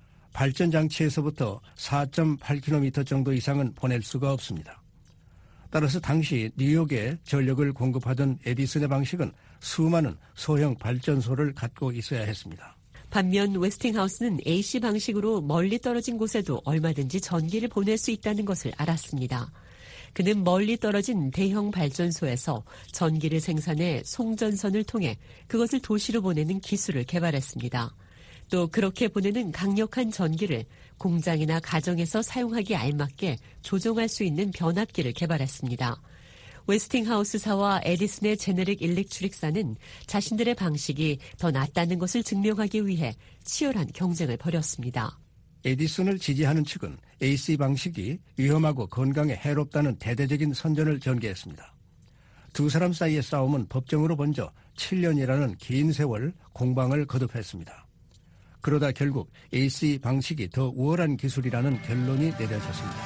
발전장치에서부터 사 점 팔 킬로미터 정도 이상은 보낼 수가 없습니다. 따라서 당시 뉴욕에 전력을 공급하던 에디슨의 방식은 수많은 소형 발전소를 갖고 있어야 했습니다. 반면 웨스팅하우스는 에이씨 방식으로 멀리 떨어진 곳에도 얼마든지 전기를 보낼 수 있다는 것을 알았습니다. 그는 멀리 떨어진 대형 발전소에서 전기를 생산해 송전선을 통해 그것을 도시로 보내는 기술을 개발했습니다. 또 그렇게 보내는 강력한 전기를 공장이나 가정에서 사용하기 알맞게 조종할 수 있는 변압기를 개발했습니다. 웨스팅하우스사와 에디슨의 제너릭 일렉트릭사는 자신들의 방식이 더 낫다는 것을 증명하기 위해 치열한 경쟁을 벌였습니다. 에디슨을 지지하는 측은 에이씨 방식이 위험하고 건강에 해롭다는 대대적인 선전을 전개했습니다. 두 사람 사이의 싸움은 법정으로 번져 칠 년이라는 긴 세월 공방을 거듭했습니다. 그러다 결국 에이씨 방식이 더 우월한 기술이라는 결론이 내려졌습니다.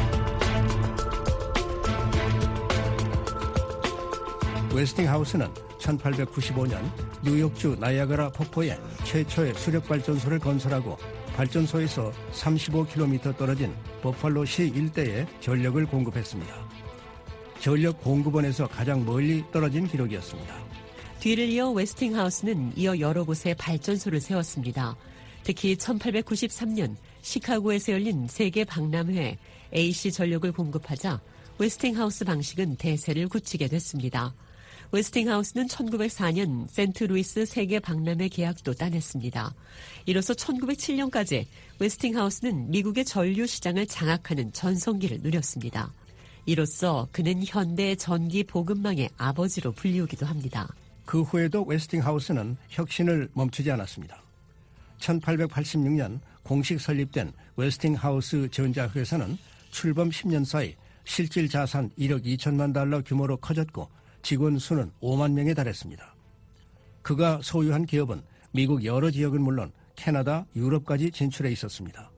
웨스팅하우스는 천팔백구십오 년 뉴욕주 나이아가라 폭포에 최초의 수력발전소를 건설하고 발전소에서 삼십오 킬로미터 떨어진 버팔로시 일대에 전력을 공급했습니다. 전력 공급원에서 가장 멀리 떨어진 기록이었습니다. 뒤를 이어 웨스팅하우스는 이어 여러 곳에 발전소를 세웠습니다. 특히 천팔백구십삼 년 시카고에서 열린 세계 박람회에 에이씨 전력을 공급하자 웨스팅하우스 방식은 대세를 굳히게 됐습니다. 웨스팅하우스는 천구백사 년 센트루이스 세계 박람회 계약도 따냈습니다. 이로써 천구백칠 년까지 웨스팅하우스는 미국의 전류 시장을 장악하는 전성기를 누렸습니다. 이로써 그는 현대 전기 보급망의 아버지로 불리우기도 합니다. 그 후에도 웨스팅하우스는 혁신을 멈추지 않았습니다. 천팔백팔십육 년 공식 설립된 웨스팅하우스 전자회사는 출범 십 년 사이 실질 자산 일억 이천만 달러 규모로 커졌고 직원 수는 오만 명에 달했습니다. 그가 소유한 기업은 미국 여러 지역은 물론 캐나다, 유럽까지 진출해 있었습니다.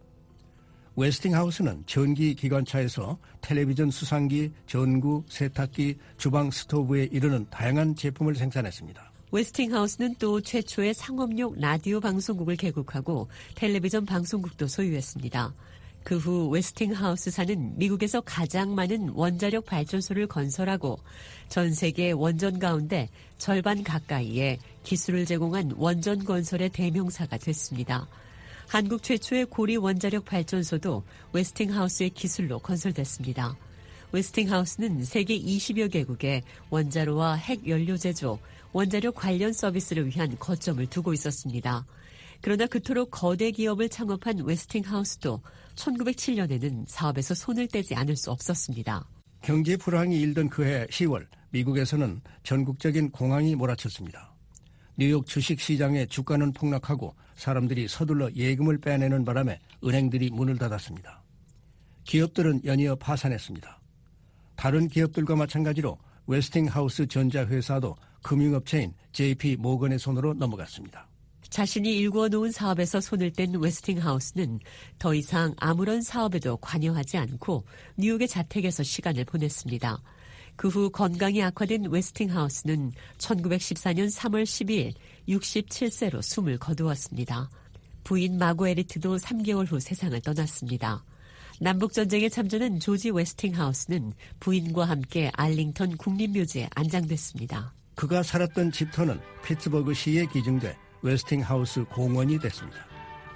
웨스팅하우스는 전기 기관차에서 텔레비전 수상기, 전구, 세탁기, 주방 스토브에 이르는 다양한 제품을 생산했습니다. 웨스팅하우스는 또 최초의 상업용 라디오 방송국을 개국하고 텔레비전 방송국도 소유했습니다. 그 후 웨스팅하우스사는 미국에서 가장 많은 원자력 발전소를 건설하고 전 세계 원전 가운데 절반 가까이에 기술을 제공한 원전 건설의 대명사가 됐습니다. 한국 최초의 고리 원자력 발전소도 웨스팅하우스의 기술로 건설됐습니다. 웨스팅하우스는 세계 이십여 개국에 원자로와 핵연료 제조, 원자력 관련 서비스를 위한 거점을 두고 있었습니다. 그러나 그토록 거대 기업을 창업한 웨스팅하우스도 천구백칠 년에는 사업에서 손을 떼지 않을 수 없었습니다. 경제 불황이 일던 그해 시월 미국에서는 전국적인 공황이 몰아쳤습니다. 뉴욕 주식시장의 주가는 폭락하고 사람들이 서둘러 예금을 빼내는 바람에 은행들이 문을 닫았습니다. 기업들은 연이어 파산했습니다. 다른 기업들과 마찬가지로 웨스팅하우스 전자회사도 금융업체인 제이피 모건의 손으로 넘어갔습니다. 자신이 일구어 놓은 사업에서 손을 뗀 웨스팅하우스는 더 이상 아무런 사업에도 관여하지 않고 뉴욕의 자택에서 시간을 보냈습니다. 그 후 건강이 악화된 웨스팅하우스는 천구백십사 년 삼월 십이일 육십칠 세로 숨을 거두었습니다. 부인 마고 에리트도 삼 개월 후 세상을 떠났습니다. 남북전쟁에 참전한 조지 웨스팅하우스는 부인과 함께 알링턴 국립묘지에 안장됐습니다. 그가 살았던 집터는 피츠버그시에 기증돼 웨스팅하우스 공원이 됐습니다.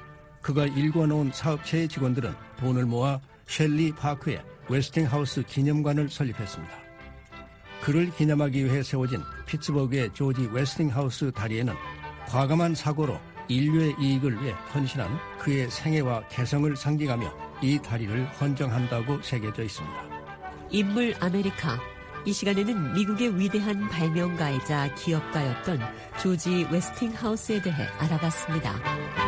그가 일궈놓은 사업체의 직원들은 돈을 모아 셸리 파크에 웨스팅하우스 기념관을 설립했습니다. 그를 기념하기 위해 세워진 피츠버그의 조지 웨스팅하우스 다리에는 과감한 사고로 인류의 이익을 위해 헌신한 그의 생애와 개성을 상징하며 이 다리를 헌정한다고 새겨져 있습니다. 인물 아메리카. 이 시간에는 미국의 위대한 발명가이자 기업가였던 조지 웨스팅하우스에 대해 알아봤습니다.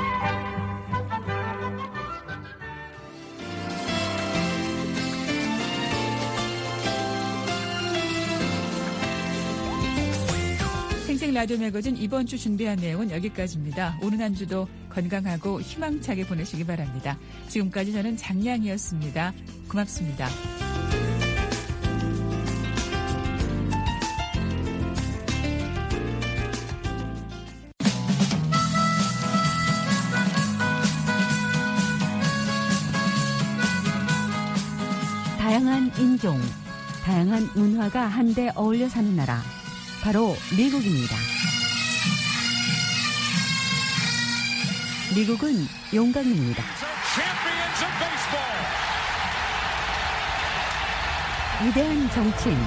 생생 라디오 매거진 이번 주 준비한 내용은 여기까지입니다. 오늘 한 주도 건강하고 희망차게 보내시기 바랍니다. 지금까지 저는 장량이었습니다. 고맙습니다. 다양한 인종, 다양한 문화가 한데 어울려 사는 나라, 바로 미국입니다. 미국은 용광입니다. 위대한 정치인,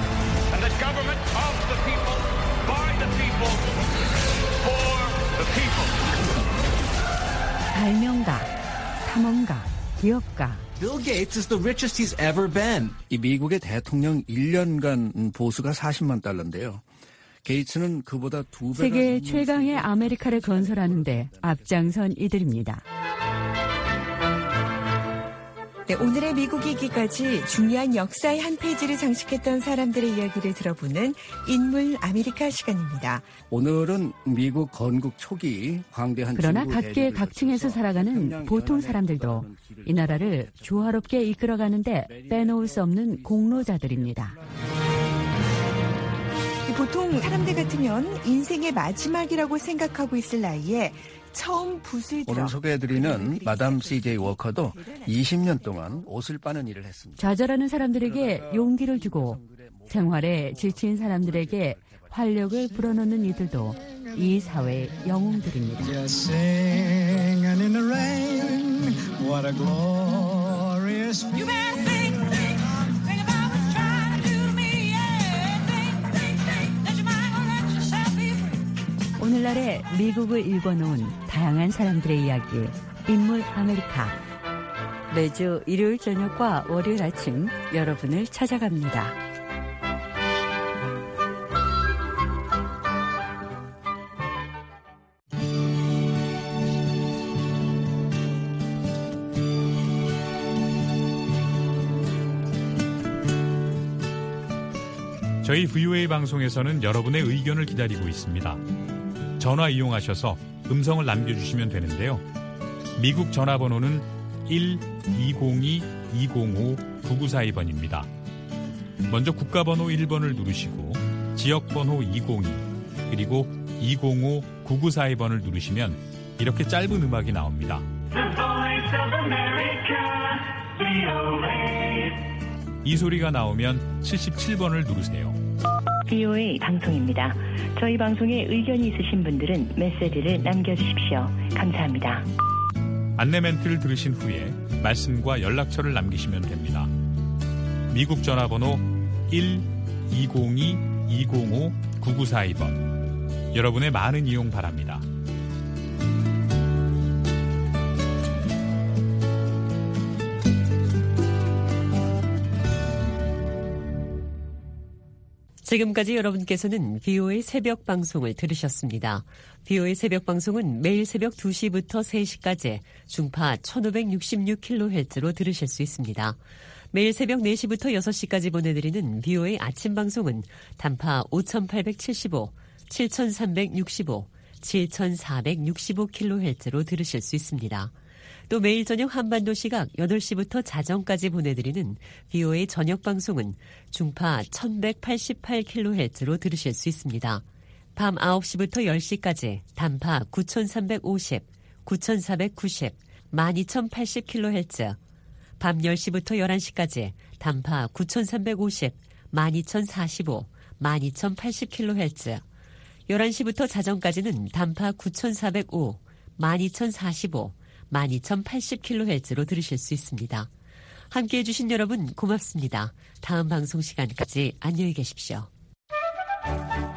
발명가, 탐험가, 기업가. Bill Gates is the richest he's ever been. 이 미국의 대통령 일 년간 보수가 사십만 달러인데요. 게이츠는 그보다 두 배. 세계 최강의 아메리카를 건설하는데 앞장선 이들입니다. 네, 오늘의 미국이기까지 중요한 역사의 한 페이지를 장식했던 사람들의 이야기를 들어보는 인물 아메리카 시간입니다. 오늘은 미국 건국 초기 광대한 그러나 각계 각층에서 살아가는 보통 사람들도 이 나라를 조화롭게 이끌어가는데 빼놓을 수 없는 공로자들입니다. 보통 사람들 같으면 인생의 마지막이라고 생각하고 있을 나이에 처음 붓을 들어 오늘 소개해드리는 마담 씨제이 워커도 이십 년 동안 옷을 빠는 일을 했습니다. 좌절하는 사람들에게 용기를 주고 생활에 지친 사람들에게 활력을 불어넣는 이들도 이 사회의 영웅들입니다. 오늘날의 미국을 읽어놓은 다양한 사람들의 이야기, 인물 아메리카. 매주 일요일 저녁과 월요일 아침 여러분을 찾아갑니다. 저희 브이오에이 방송에서는 여러분의 의견을 기다리고 있습니다. 전화 이용하셔서 음성을 남겨주시면 되는데요. 미국 전화번호는 일 이공이 이공오 구구사이 번입니다. 먼저 국가번호 일 번을 누르시고 지역번호 이공이 그리고 이공오 구구사이 번을 누르시면 이렇게 짧은 음악이 나옵니다. 이 소리가 나오면 칠십칠 번을 누르세요. 브이오에이 방송입니다. 저희 방송에 의견이 있으신 분들은 메시지를 남겨주십시오. 감사합니다. 안내 멘트를 들으신 후에 말씀과 연락처를 남기시면 됩니다. 미국 전화번호 일 이공이 이공오 구구사이 번. 여러분의 많은 이용 바랍니다. 지금까지 여러분께서는 브이오에이 새벽 방송을 들으셨습니다. 브이오에이 새벽 방송은 매일 새벽 두 시부터 세 시까지 중파 천오백육십육 킬로헤르츠로 들으실 수 있습니다. 매일 새벽 네 시부터 여섯 시까지 보내드리는 브이오에이 아침 방송은 단파 오천팔백칠십오, 칠천삼백육십오, 칠천사백육십오 킬로헤르츠로 들으실 수 있습니다. 또 매일 저녁 한반도 시각 여덟 시부터 자정까지 보내드리는 브이오에이 저녁 방송은 중파 천백팔십팔 킬로헤르츠로 들으실 수 있습니다. 밤 아홉 시부터 열 시까지 단파 구천삼백오십, 구천사백구십, 만 이천팔십 킬로헤르츠, 밤 열 시부터 열한 시까지 단파 구천삼백오십, 만 이천사십오, 만 이천팔십 킬로헤르츠, 열한 시부터 자정까지는 단파 구천사백오, 만 이천사십오, 만 이천팔십 킬로헤르츠로 들으실 수 있습니다. 함께해 주신 여러분 고맙습니다. 다음 방송 시간까지 안녕히 계십시오.